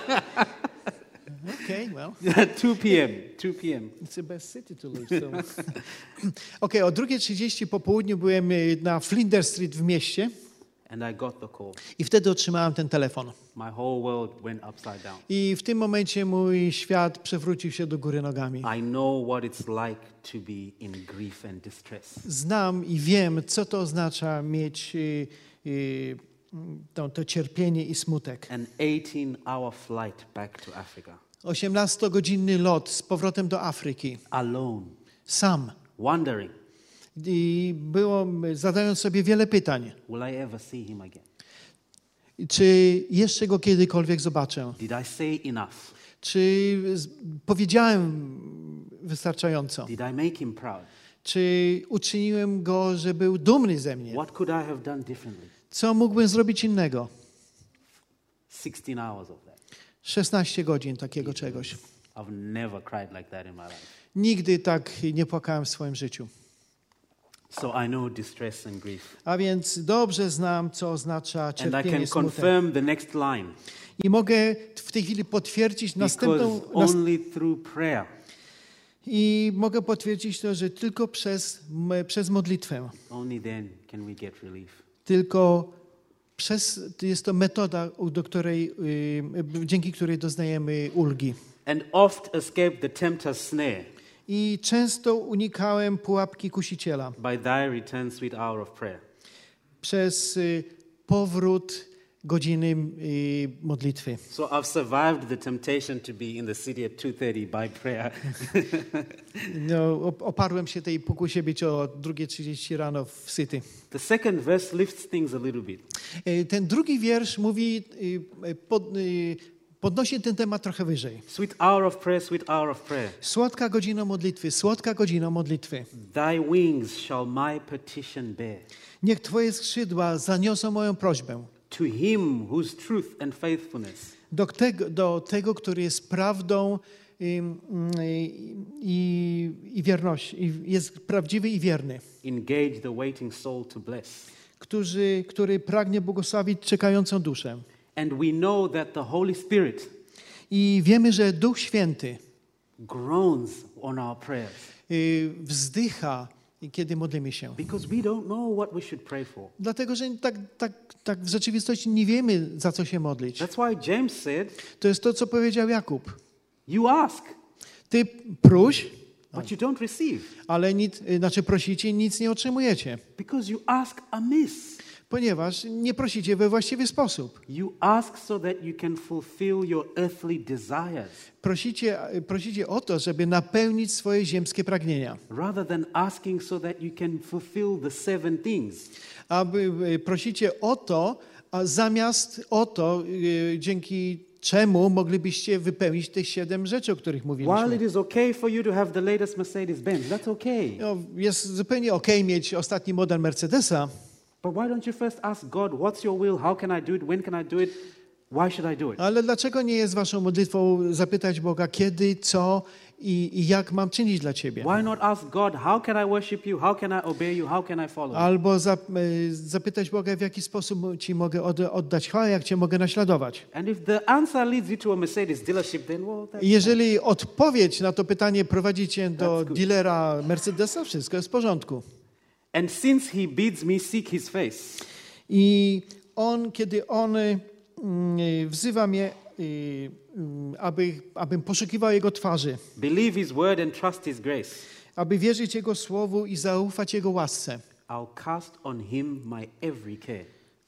Okay, well, two p.m., two p.m. it's the best city to live. So. Okej, o druga trzydzieści po południu byłem e, na Flinders Street w mieście And I got the call. i wtedy otrzymałem ten telefon. My whole world went upside down. I w tym momencie mój świat przewrócił się do góry nogami. I know what it's like to be in grief and distress. Znam i wiem, co to oznacza mieć y, y, to, to cierpienie i smutek. An eighteen-hour flight back to Africa. osiemnastogodzinny lot z powrotem do Afryki. Alone, Sam. wondering, I było, zadając sobie wiele pytań. will I ever see him again? Czy jeszcze go kiedykolwiek zobaczę? Did I say enough? Czy z- powiedziałem wystarczająco? Did I make him proud? Czy uczyniłem go, że był dumny ze mnie? What could I have done differently? Co mógłbym zrobić innego? sixteen hours of that. szesnaście godzin takiego czegoś. I've never cried like that in my life. Nigdy tak nie płakałem w swoim życiu. So I know distress and grief. A więc dobrze znam, co oznacza And I cierpienie, can smutek. confirm the next line. I mogę w tej chwili potwierdzić następną... Because Nas, only through prayer, I mogę potwierdzić to, że tylko przez, m- przez modlitwę, only then can we get relief. tylko przez, jest to metoda, do której, y, dzięki której doznajemy ulgi. And oft escape the tempter's snare I często unikałem pułapki kusiciela by thy return, sweet hour of prayer. przez y, powrót godziny y, modlitwy. So I've survived the temptation to be in the city at two thirty by prayer. No, op- oparłem się tej pokusie być o druga trzydzieści rano w City. The second verse lifts things a little bit. Y, Ten drugi wiersz mówi, y, y, pod, y, podnosi ten temat trochę wyżej. Sweet hour of prayer, sweet hour of prayer. Słodka godzina modlitwy, słodka godzina modlitwy. Thy wings shall my petition bear. Niech Twoje skrzydła zaniosą moją prośbę To him whose truth and faithfulness do tego, do tego który jest prawdą i, i, i, i wierność, i jest prawdziwy i wierny, engage the waiting soul to bless. który, który pragnie błogosławić czekającą duszę. And we know that the Holy Spirit I wiemy, że Duch Święty groans on our prayers y, wzdycha, kiedy modlimy się. because we don't know what we should pray for. Dlatego, że tak, tak, tak w rzeczywistości nie wiemy, za co się modlić. That's why James said, To jest to, co powiedział Jakub. you ask, Ty próś, but you don't receive ale nic, znaczy prosicie i nic nie otrzymujecie. because you ask amiss. Ponieważ nie prosicie we właściwy sposób. You ask so that you can fulfill your earthly desires Prosicie, prosicie o to, żeby napełnić swoje ziemskie pragnienia. rather than asking so that you can fulfill the seven things. Aby prosicie o to, a zamiast o to, y, dzięki czemu moglibyście wypełnić te siedem rzeczy, o których While mówiliśmy. it is okay for you to have the latest Mercedes-Benz, that's okay. No, jest zupełnie okej mieć ostatni model Mercedesa, But why don't you first ask God, what's your will? How can I do it? When can I do it? Why should I do it? Ale dlaczego nie jest waszą modlitwą zapytać Boga, kiedy, co i, i jak mam czynić dla Ciebie? Why not ask God, how can I worship you? How can I obey you? How can I follow you? Albo zap, e, zapytać Boga, w jaki sposób Ci mogę od, oddać chwałę, jak Cię mogę naśladować. And if the answer leads you to a Mercedes dealership, then well, that's I jeżeli odpowiedź na to pytanie prowadzi Cię do That's good. dealera Mercedesa, wszystko jest w porządku. And since he bids me seek his face, I On, kiedy On y, y, wzywa mnie, y, y, aby, abym poszukiwał Jego twarzy, believe his word and trust his grace, aby wierzyć Jego słowu i zaufać Jego łasce, I'll cast on him my every care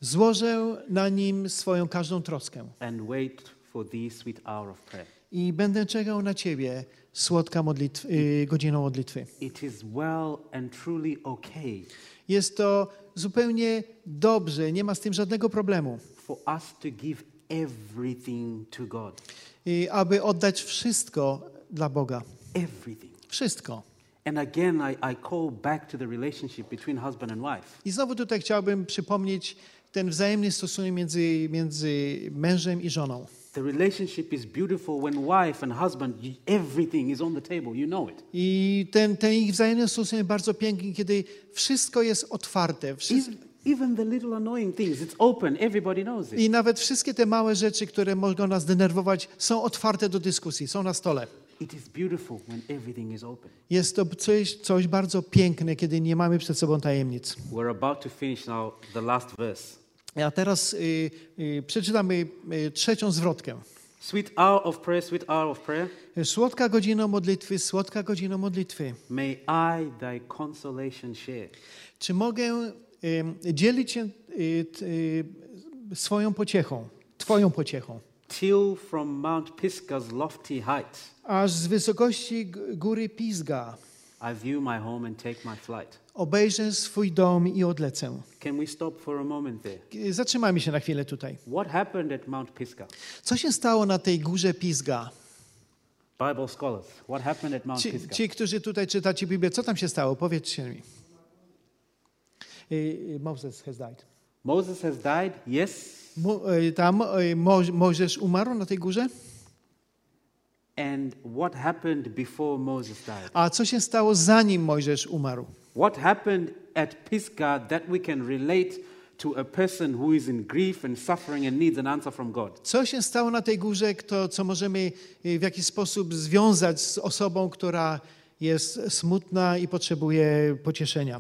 złożę na Nim swoją każdą troskę and wait for the sweet hour of prayer. i będę czekał na Ciebie, słodka modlitw, y, godziną modlitwy. It is well and truly okay Jest to zupełnie dobrze, nie ma z tym żadnego problemu, for us to give everything to God. y, aby oddać wszystko dla Boga. Everything. Wszystko. And again, I, I call back to the relationship between husband and wife. I znowu tutaj chciałbym przypomnieć ten wzajemny stosunek między, między mężem i żoną. The relationship is beautiful when wife and husband, you- everything is on the table. You know it. I ten, ten ich wzajemny stosunek jest bardzo piękny, kiedy wszystko jest otwarte. Wszystko, Even, even the little annoying things, it's open. Everybody knows it. I nawet wszystkie te małe rzeczy, które mogą nas denerwować, są otwarte do dyskusji, są na stole. It is beautiful when everything is open. Jest to coś, coś bardzo piękne, kiedy nie mamy przed sobą tajemnic. We're about to finish now the last verse. A teraz y, y, przeczytamy y, trzecią zwrotkę. Sweet hour of prayer, sweet hour of prayer. Słodka godzina modlitwy, słodka godzina modlitwy. May I thy consolation share. Czy mogę y, dzielić się y, t, y, swoją pociechą, Twoją pociechą, Till from Mount Pisgah's lofty height, aż z wysokości g- góry Pisga I view my home and take my flight. obejrzę swój dom i odlecę. Can we stop for a moment there? Y, Zatrzymajmy się na chwilę tutaj. What happened at Mount Pisgah? Co się stało na tej górze Pisga? Bible scholars, what happened at Mount Ci, Pisgah? ci, którzy tutaj czytacie Biblię, co tam się stało? Powiedzcie mi. Y, y, Moses has died. Moses has died, yes, Mo, y, tam y, Mo, Mojżesz umarł na tej górze? and what happened before Moses died? A co się stało zanim Mojżesz umarł? What happened at Pisgah that we can relate to a person who is in grief and suffering and needs an answer from God? Co się stało na tej górze, kto, co możemy y, w jakiś sposób związać z osobą, która jest smutna i potrzebuje pocieszenia?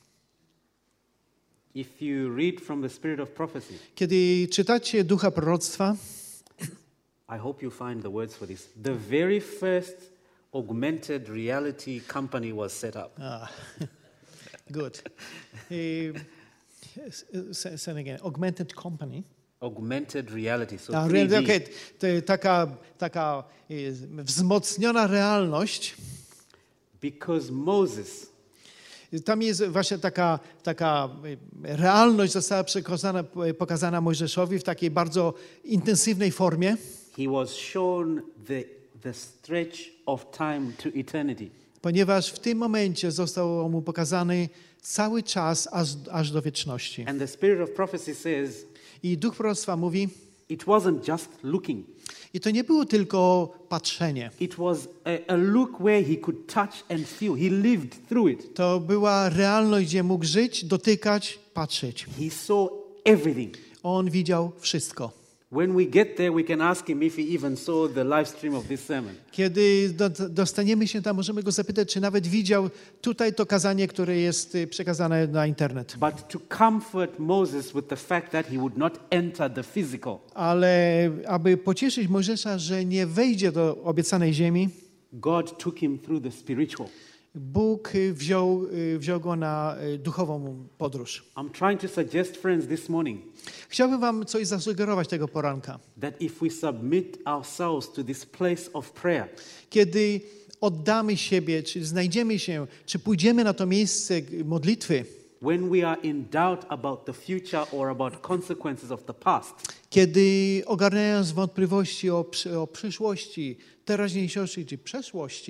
If you read from the spirit of prophecy, Kiedy czytacie ducha proroctwa, I hope you find the words for this. The very first augmented reality company was set up. ah, good. Y, say, say again. Augmented company. Augmented reality. So A, three D. okay, to taka, taka y, wzmocniona realność. Because Moses, Tam jest właśnie taka, taka y, realność została przekazana, pokazana Mojżeszowi w takiej bardzo intensywnej formie, he was shown the, the stretch of time to eternity. ponieważ w tym momencie został mu pokazany cały czas aż, aż do wieczności. And the spirit of prophecy says I duch proroctwa mówi, it wasn't just looking. i to nie było tylko patrzenie. It was a, a look where he could touch and feel. He lived through it. To była realność, gdzie mógł żyć, dotykać, patrzeć. He saw everything. On widział wszystko. When we get there, we can ask him if he even saw the live stream of this sermon. Kiedy do, dostaniemy się tam, możemy go zapytać, czy nawet widział tutaj to kazanie, które jest y, przekazane na internet. But to comfort Moses with the fact that he would not enter the physical, Ale aby pocieszyć Mojżesza, że nie wejdzie do obiecanej ziemi, God took him through the spiritual. Bóg y, wziął, y, wziął go na y, duchową podróż. I'm trying to suggest, friends, this morning Chciałbym wam coś zasugerować tego poranka. that if we submit ourselves to this place of prayer, Kiedy oddamy siebie, czy znajdziemy się, czy pójdziemy na to miejsce modlitwy, when we are in doubt about the future or about consequences of the past, kiedy ogarniając wątpliwości o, przy- o przyszłości, teraźniejszości czy przeszłości,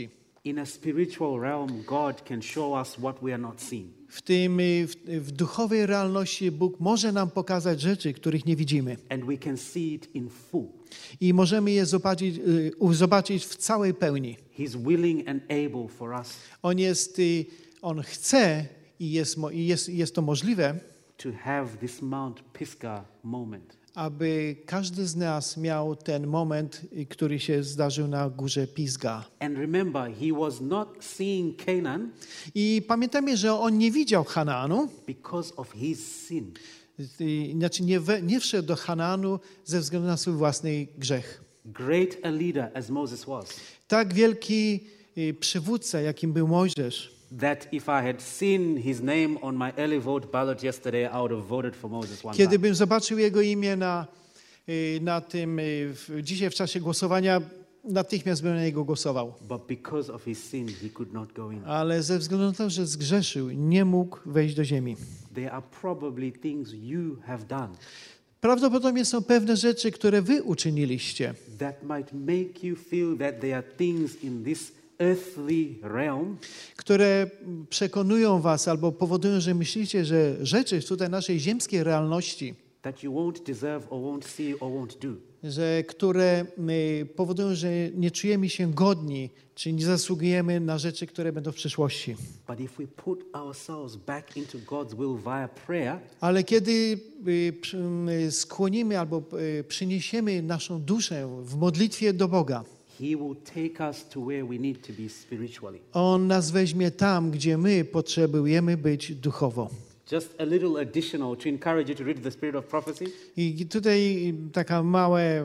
In a spiritual realm, God can show us what we are not seeing. W tym, y, w, w duchowej realności Bóg może nam pokazać rzeczy, których nie widzimy. And we can see it in full. I możemy je zobaczyć, y, zobaczyć w całej pełni. He's willing and able for us On jest, y, on chce i jest, mo- i jest, jest to możliwe, to have this Mount Pisgah moment. aby każdy z nas miał ten moment, y, który się zdarzył na górze Pisga. And remember, he was not seeing Canaan I pamiętajmy, że on nie widział Hanaanu, because of his sin. y, znaczy nie, we, nie wszedł do Hanaanu ze względu na swój własny grzech. Great a leader as Moses was, Tak wielki y, przywódca, jakim był Mojżesz, that if I had seen his name on my early vote ballot yesterday, I would have voted for Moses one kiedy time. bym zobaczył jego imię na, y, na tym, y, w, dzisiaj w czasie głosowania, natychmiast bym na niego głosował. But because of his sin, he could not go in. Ale ze względu na to, że zgrzeszył, nie mógł wejść do ziemi. There are probably things you have done Prawdopodobnie są pewne rzeczy, które wy uczyniliście, that might make you feel that there are things in this earthly realm które przekonują was albo powodują, że myślicie, że rzeczy w tutaj naszej ziemskiej realności, that you won't deserve or won't see or won't do. że które y, powodują, że nie czujemy się godni, czy nie zasługujemy na rzeczy, które będą w przyszłości. But if we put ourselves back into God's will via prayer, Ale kiedy y, przy- y, skłonimy albo y, przyniesiemy naszą duszę w modlitwie do Boga, He will take us to where we need to be spiritually. On nas weźmie tam, gdzie my potrzebujemy być duchowo. Just a little additional to encourage you to read the spirit of prophecy. I tutaj taka mała y,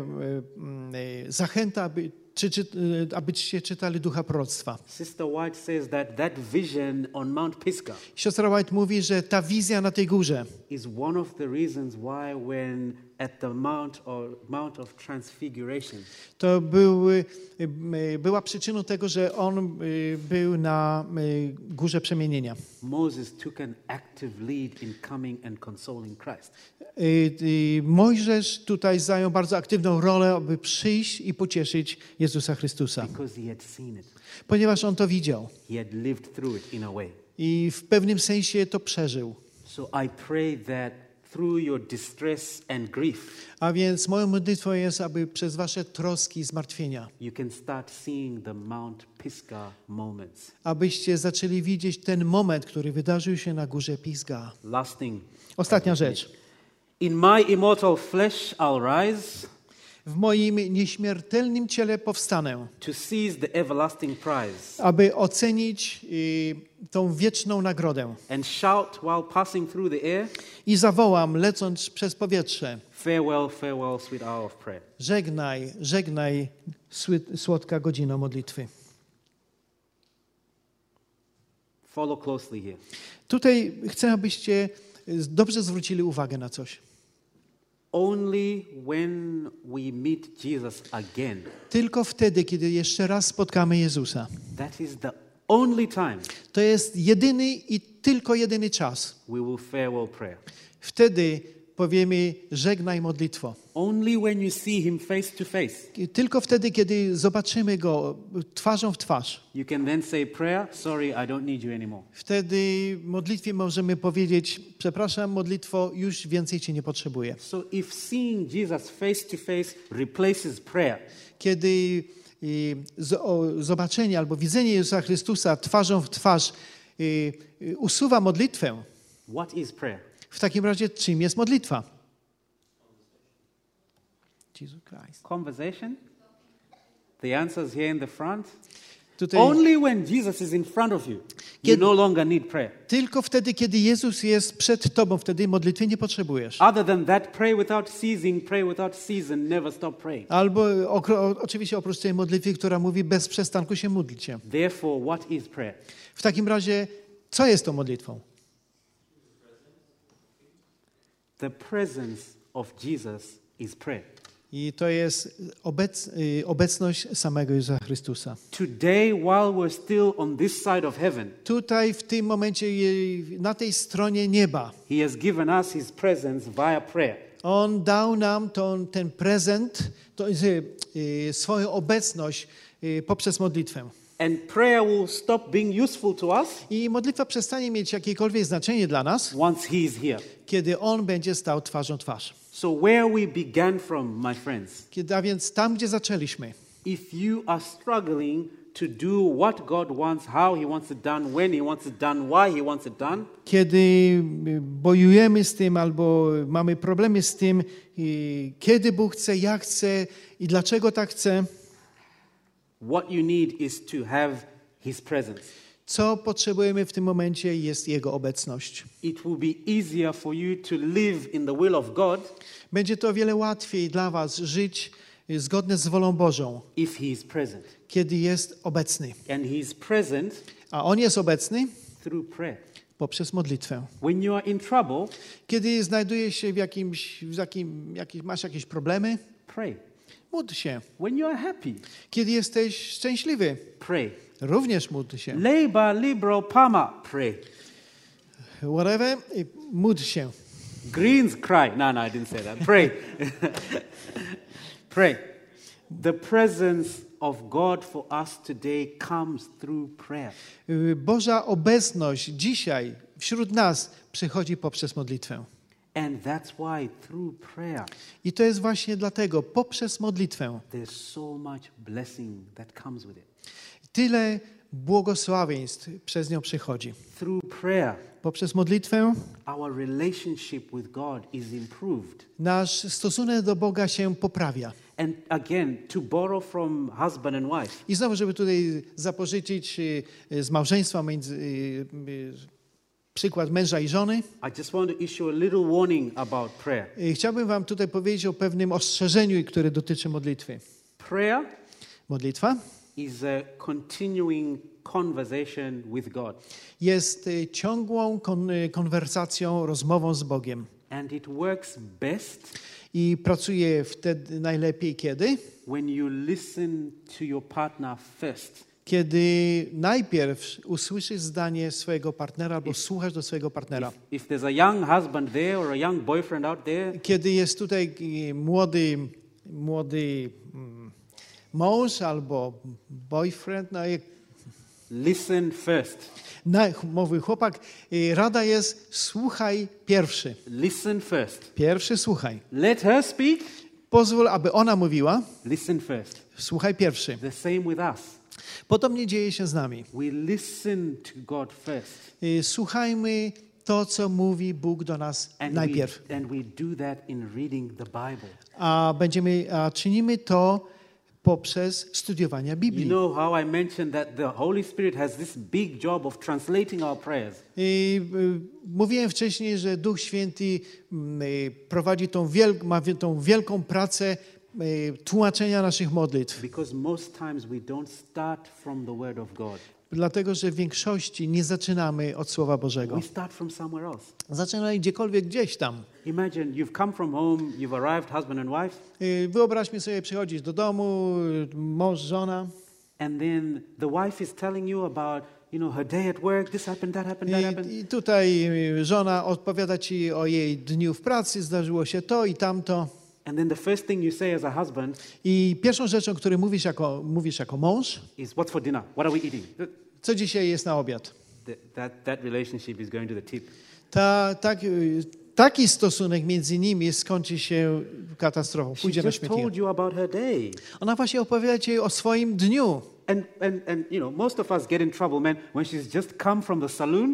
y, zachęta, aby, czy, czy, y, abyście czytali ducha proroctwa. Sister White says that that vision on Mount Pisgah Siostra White mówi, że ta wizja na tej górze is one of the reasons why when at the Mount or Mount of Transfiguration, to był, y, y, była przyczyną tego, że on y, był na y, górze przemienienia. Moses took an active lead in coming and consoling Christ. Y, y, Mojżesz tutaj zajął bardzo aktywną rolę, aby przyjść i pocieszyć Jezusa Chrystusa, Because he had seen it. ponieważ on to widział He had lived through it in a way. i w pewnym sensie to przeżył. So I pray that through your distress and grief, A więc moją modlitwą jest, aby przez wasze troski i zmartwienia, you can start seeing the Mount Pisgah moments. abyście zaczęli widzieć ten moment, który wydarzył się na górze Pisga. Last thing. Ostatnia rzecz. In my immortal flesh I'll rise W moim nieśmiertelnym ciele powstanę, to seize the everlasting prize aby ocenić y, tą wieczną nagrodę. and shout while passing through the air, I zawołam, lecąc przez powietrze, farewell, farewell, sweet hour of prayer. żegnaj, żegnaj, sły- słodka godzina modlitwy. Follow closely here. Tutaj chcę, abyście y, dobrze zwrócili uwagę na coś. Only when we meet Jesus again, Tylko wtedy, kiedy jeszcze raz spotkamy Jezusa. that is the only time To jest jedyny i tylko jedyny czas. we will farewell prayer. Wtedy powiemy żegnaj modlitwo. Only when you see him face to face, I tylko wtedy, kiedy zobaczymy Go twarzą w twarz. you can then say, prayer, sorry, I don't need you anymore. Wtedy w modlitwie możemy powiedzieć, przepraszam modlitwo, już więcej Cię nie potrzebuję. So if seeing Jesus face to face replaces prayer, Kiedy y, z, o, zobaczenie albo widzenie Jezusa Chrystusa twarzą w twarz y, y, usuwa modlitwę, what is prayer? w takim razie czym jest modlitwa? Jesus Christ. Conversation? The answer is here in the front. Tutaj Only when Jesus is in front of you, you Kiedy- no longer need prayer. tylko wtedy, kiedy Jezus jest przed Tobą, wtedy modlitwy nie potrzebujesz. Other than that, pray without ceasing, pray without season, never stop praying. Albo okro, oczywiście oprócz tej modlitwy, która mówi bez przestanku się módlcie. Therefore, what is prayer? W takim razie, co jest tą modlitwą? The presence of Jesus is prayer. I to jest obec, y, obecność samego Jezusa Chrystusa. Today, while we're still on this side of heaven, Tutaj, w tym momencie, y, na tej stronie nieba, He has given us His presence via prayer. On dał nam tą, ten prezent, to, y, y, swoją obecność y, poprzez modlitwę. And prayer will stop being useful to us I modlitwa przestanie mieć jakiekolwiek znaczenie dla nas, once He is here. kiedy On będzie stał twarzą w twarz. So where we began from, my friends, Kiedy, a więc tam, gdzie zaczęliśmy, if you are struggling to do what God wants, how He wants it done, when He wants it done, why He wants it done, kiedy bojujemy z tym albo mamy problemy z tym, i kiedy Bóg chce, jak chce i dlaczego tak chce, what you need is to have His presence. co potrzebujemy w tym momencie jest Jego obecność. It will be easier for you to live in the will of God Będzie to o wiele łatwiej dla was żyć zgodnie z wolą Bożą, if He is present. kiedy jest obecny. And He is present A On jest obecny through prayer. poprzez modlitwę. When you are in trouble, Kiedy znajdujesz się w jakimś, w jakim, jakiś, masz jakieś problemy, pray. módl się. When you are happy, Kiedy jesteś szczęśliwy, pray. również módl się. Labor, libro, pama, pray. Whatever, i módl się. Greens cry. No, no, I didn't say that. Pray. Pray. The presence of God for us today comes through prayer. Boża obecność dzisiaj wśród nas przychodzi poprzez modlitwę. And that's why through prayer, I to jest właśnie dlatego, poprzez modlitwę, there's so much blessing that comes with it. tyle błogosławieństw przez nią przychodzi. Through prayer, Poprzez modlitwę our relationship with God is improved. nasz stosunek do Boga się poprawia. And again, to borrow from husband and wife, I znowu, żeby tutaj zapożyczyć y, z małżeństwa między, y, y, przykład męża i żony, I just want to issue a little warning about prayer. y, chciałbym wam tutaj powiedzieć o pewnym ostrzeżeniu, które dotyczy modlitwy. Prayer Modlitwa is a continuing conversation with God. jest y, ciągłą kon, y, konwersacją, rozmową z Bogiem. And it works best I pracuje wtedy najlepiej kiedy? when you listen to your partner first. Kiedy najpierw usłyszysz zdanie swojego partnera albo słuchasz do swojego partnera. If there's a young husband there or a young boyfriend out there, Kiedy jest tutaj y, młody, młody mm, mąż albo boyfriend, no jak listen first. na, młody chłopak, y, rada jest słuchaj pierwszy. Listen first. Pierwszy słuchaj. Let her speak. Pozwól, aby ona mówiła. Listen first. Słuchaj pierwszy. The same with us. Podobnie dzieje się z nami. We listen to God first. Y, Słuchajmy to, co mówi Bóg do nas And najpierw. we, and we do that in reading the Bible. A będziemy, a czynimy to poprzez studiowania You Biblii. know how I mentioned that the Holy Spirit has this big job of translating our prayers. I, y, mówiłem wcześniej, że Duch Święty mm, y, prowadzi tą, wiel- ma wie- tą wielką pracę y, tłumaczenia naszych modlitw. Because most times we don't start from the Word of God. Dlatego, że w większości nie zaczynamy od Słowa Bożego. We start from somewhere else. Zaczynamy gdziekolwiek, gdzieś tam. Imagine you've come from home, you've arrived, husband and wife, Y, Wyobraźmy sobie, przychodzisz do domu, y, mąż, żona and then the wife is telling you about, you know, her day at work, this happened, that happened, that happened. i, i tutaj y, żona odpowiada ci o jej dniu w pracy, zdarzyło się to i tamto. And then the first thing you say as a husband I pierwszą rzeczą, którą mówisz jako, mówisz jako mąż, is, what's for dinner? What are we eating? co dzisiaj jest na obiad? Th- That, that relationship is going to the tip. Ta, tak, y, taki stosunek między nimi skończy się katastrofą, She pójdzie na just told śmietnik. you about her day. Ona właśnie opowiada ci o swoim dniu. And, and, and, you know, most of us get in trouble, man, when she's just come from the saloon,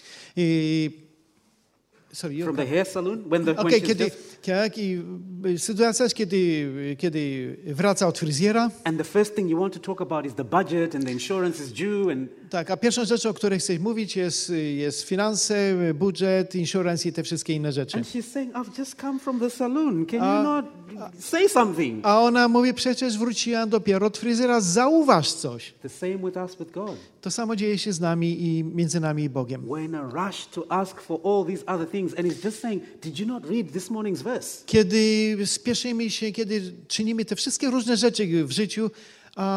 I, sorry, from the hair salon, when, the, when okay, she's kiedy, just, tak, i y, sytuacja jest, kiedy, kiedy wraca od fryzjera, and the first thing you want to talk about is the budget and the insurance is due and tak, a pierwszą rzeczą, o której chcesz mówić jest, jest finanse, budżet, insurance i te wszystkie inne rzeczy. and she's saying, I've just come from the saloon. Can Uh, you not say something? A ona mówi, przecież wróciłam dopiero od fryzjera, zauważ coś. The same with us with God. To samo dzieje się z nami i między nami i Bogiem. We're in a rush to ask for all these other things, and he's just saying, did you not read this morning's verse? Kiedy spieszymy się, kiedy czynimy te wszystkie różne rzeczy w życiu, a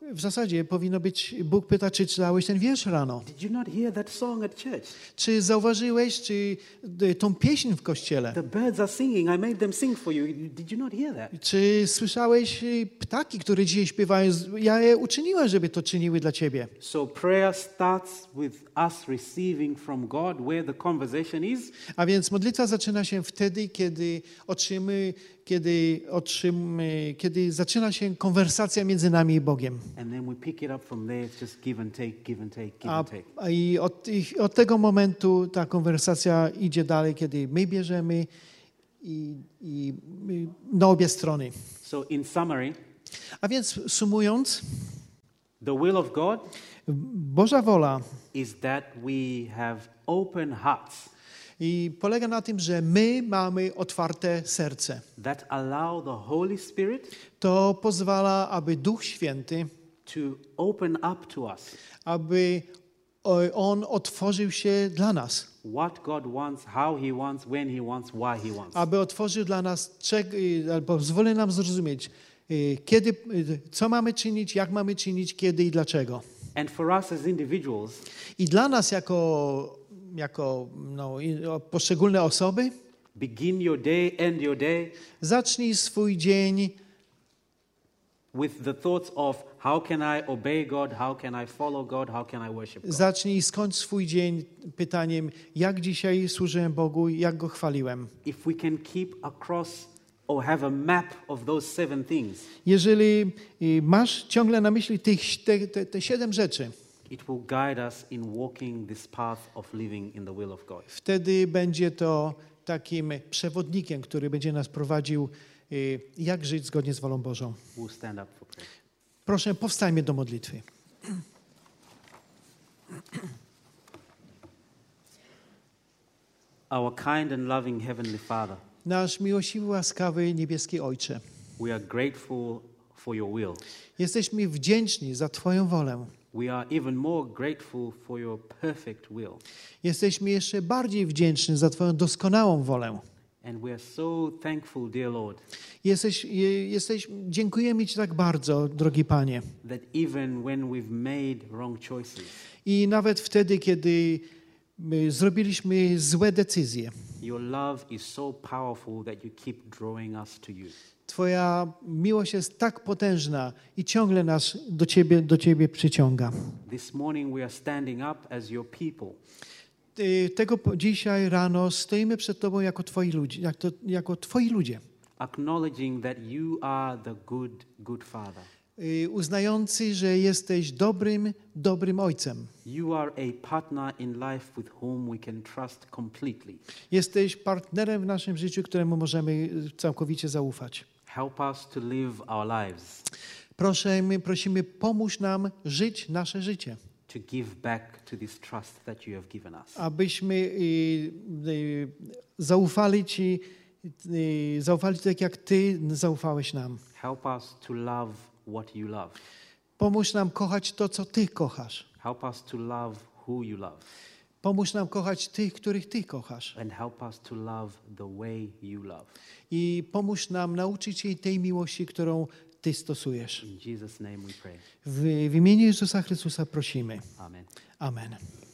w zasadzie powinno być, Bóg pyta, czy czytałeś ten wiersz rano? Did you not hear that song at church? Czy zauważyłeś, czy y, tą pieśń w kościele? The birds are singing. I made them sing for you. Did you not hear that? Czy słyszałeś y, ptaki, które dzisiaj śpiewają? Ja je uczyniłem, żeby to czyniły dla ciebie. So prayer starts with us receiving from God where the conversation is. A więc modlitwa zaczyna się wtedy, kiedy otrzymy, kiedy otrzymy, kiedy zaczyna się konwersacja między nami i Bogiem. And then we pick it up from there. It's just give and take, give and take, give A, and take. a i od, ich, od tego momentu ta konwersacja idzie dalej, kiedy my bierzemy i, i, i na obie strony. So in summary, A więc sumując, the will of God Boża wola is that we have open hearts i polega na tym, że my mamy otwarte serce. that allow the Holy Spirit To pozwala, aby Duch Święty, to open up to us aby o- On otworzył się dla nas. what God wants, how He wants, when He wants, why He wants. Aby otworzył dla nas, czeg- y, albo pozwoli nam zrozumieć, y, kiedy, y, co mamy czynić, jak mamy czynić, kiedy i dlaczego. And for us as individuals, I dla nas jako, jako no, i- o- poszczególne osoby, begin your day, end your day zacznij swój dzień with the thoughts of how can I obey God, how can I follow God, how can I worship God. Zacznij i skończ swój dzień pytaniem, jak dzisiaj służyłem Bogu, jak Go chwaliłem. If we can keep across or have a map of those seven things, Jeżeli y, masz ciągle na myśli tych, te, te, te siedem rzeczy, it will guide us in walking this path of living in the will of God. wtedy będzie to takim przewodnikiem, który będzie nas prowadził, y, jak żyć zgodnie z wolą Bożą. We'll stand up for prayer. Proszę, powstajmy do modlitwy. Our kind and loving Heavenly Father, Nasz miłościwy, łaskawy, niebieski Ojcze, we are grateful for your will. jesteśmy wdzięczni za Twoją wolę. We are even more grateful for your perfect will. Jesteśmy jeszcze bardziej wdzięczni za Twoją doskonałą wolę. And we are so thankful, dear Lord, Jesteś, je- jesteś, dziękujemy Ci tak bardzo, drogi Panie. that even when we've made wrong choices, I nawet wtedy, kiedy my zrobiliśmy złe decyzje, your love is so powerful that you keep drawing us to you. Twoja miłość jest tak potężna i ciągle nas do Ciebie, do Ciebie przyciąga. This morning we are standing up as your people, Y, Tego po- dzisiaj rano stoimy przed Tobą jako Twoi ludzie, jak to, jako Twoi ludzie, acknowledging that you are the good, good Father. y, uznający, że jesteś dobrym, dobrym Ojcem. You are a partner in life with whom we can trust completely. Jesteś partnerem w naszym życiu, któremu możemy y, całkowicie zaufać. Help us to live our lives, Proszę, my prosimy, pomóż nam żyć nasze życie, to give back to this trust that you have given us. abyśmy y, y, zaufali Ci, y, zaufali tak, jak Ty zaufałeś nam. Help us to love what you love. Pomóż nam kochać to, co Ty kochasz. Help us to love who you love. Pomóż nam kochać tych, których Ty kochasz. And help us to love the way you love. I pomóż nam nauczyć się tej miłości, którą Ty stosujesz. In Jesus' name we pray. W, w imieniu Jezusa Chrystusa prosimy. Amen. Amen.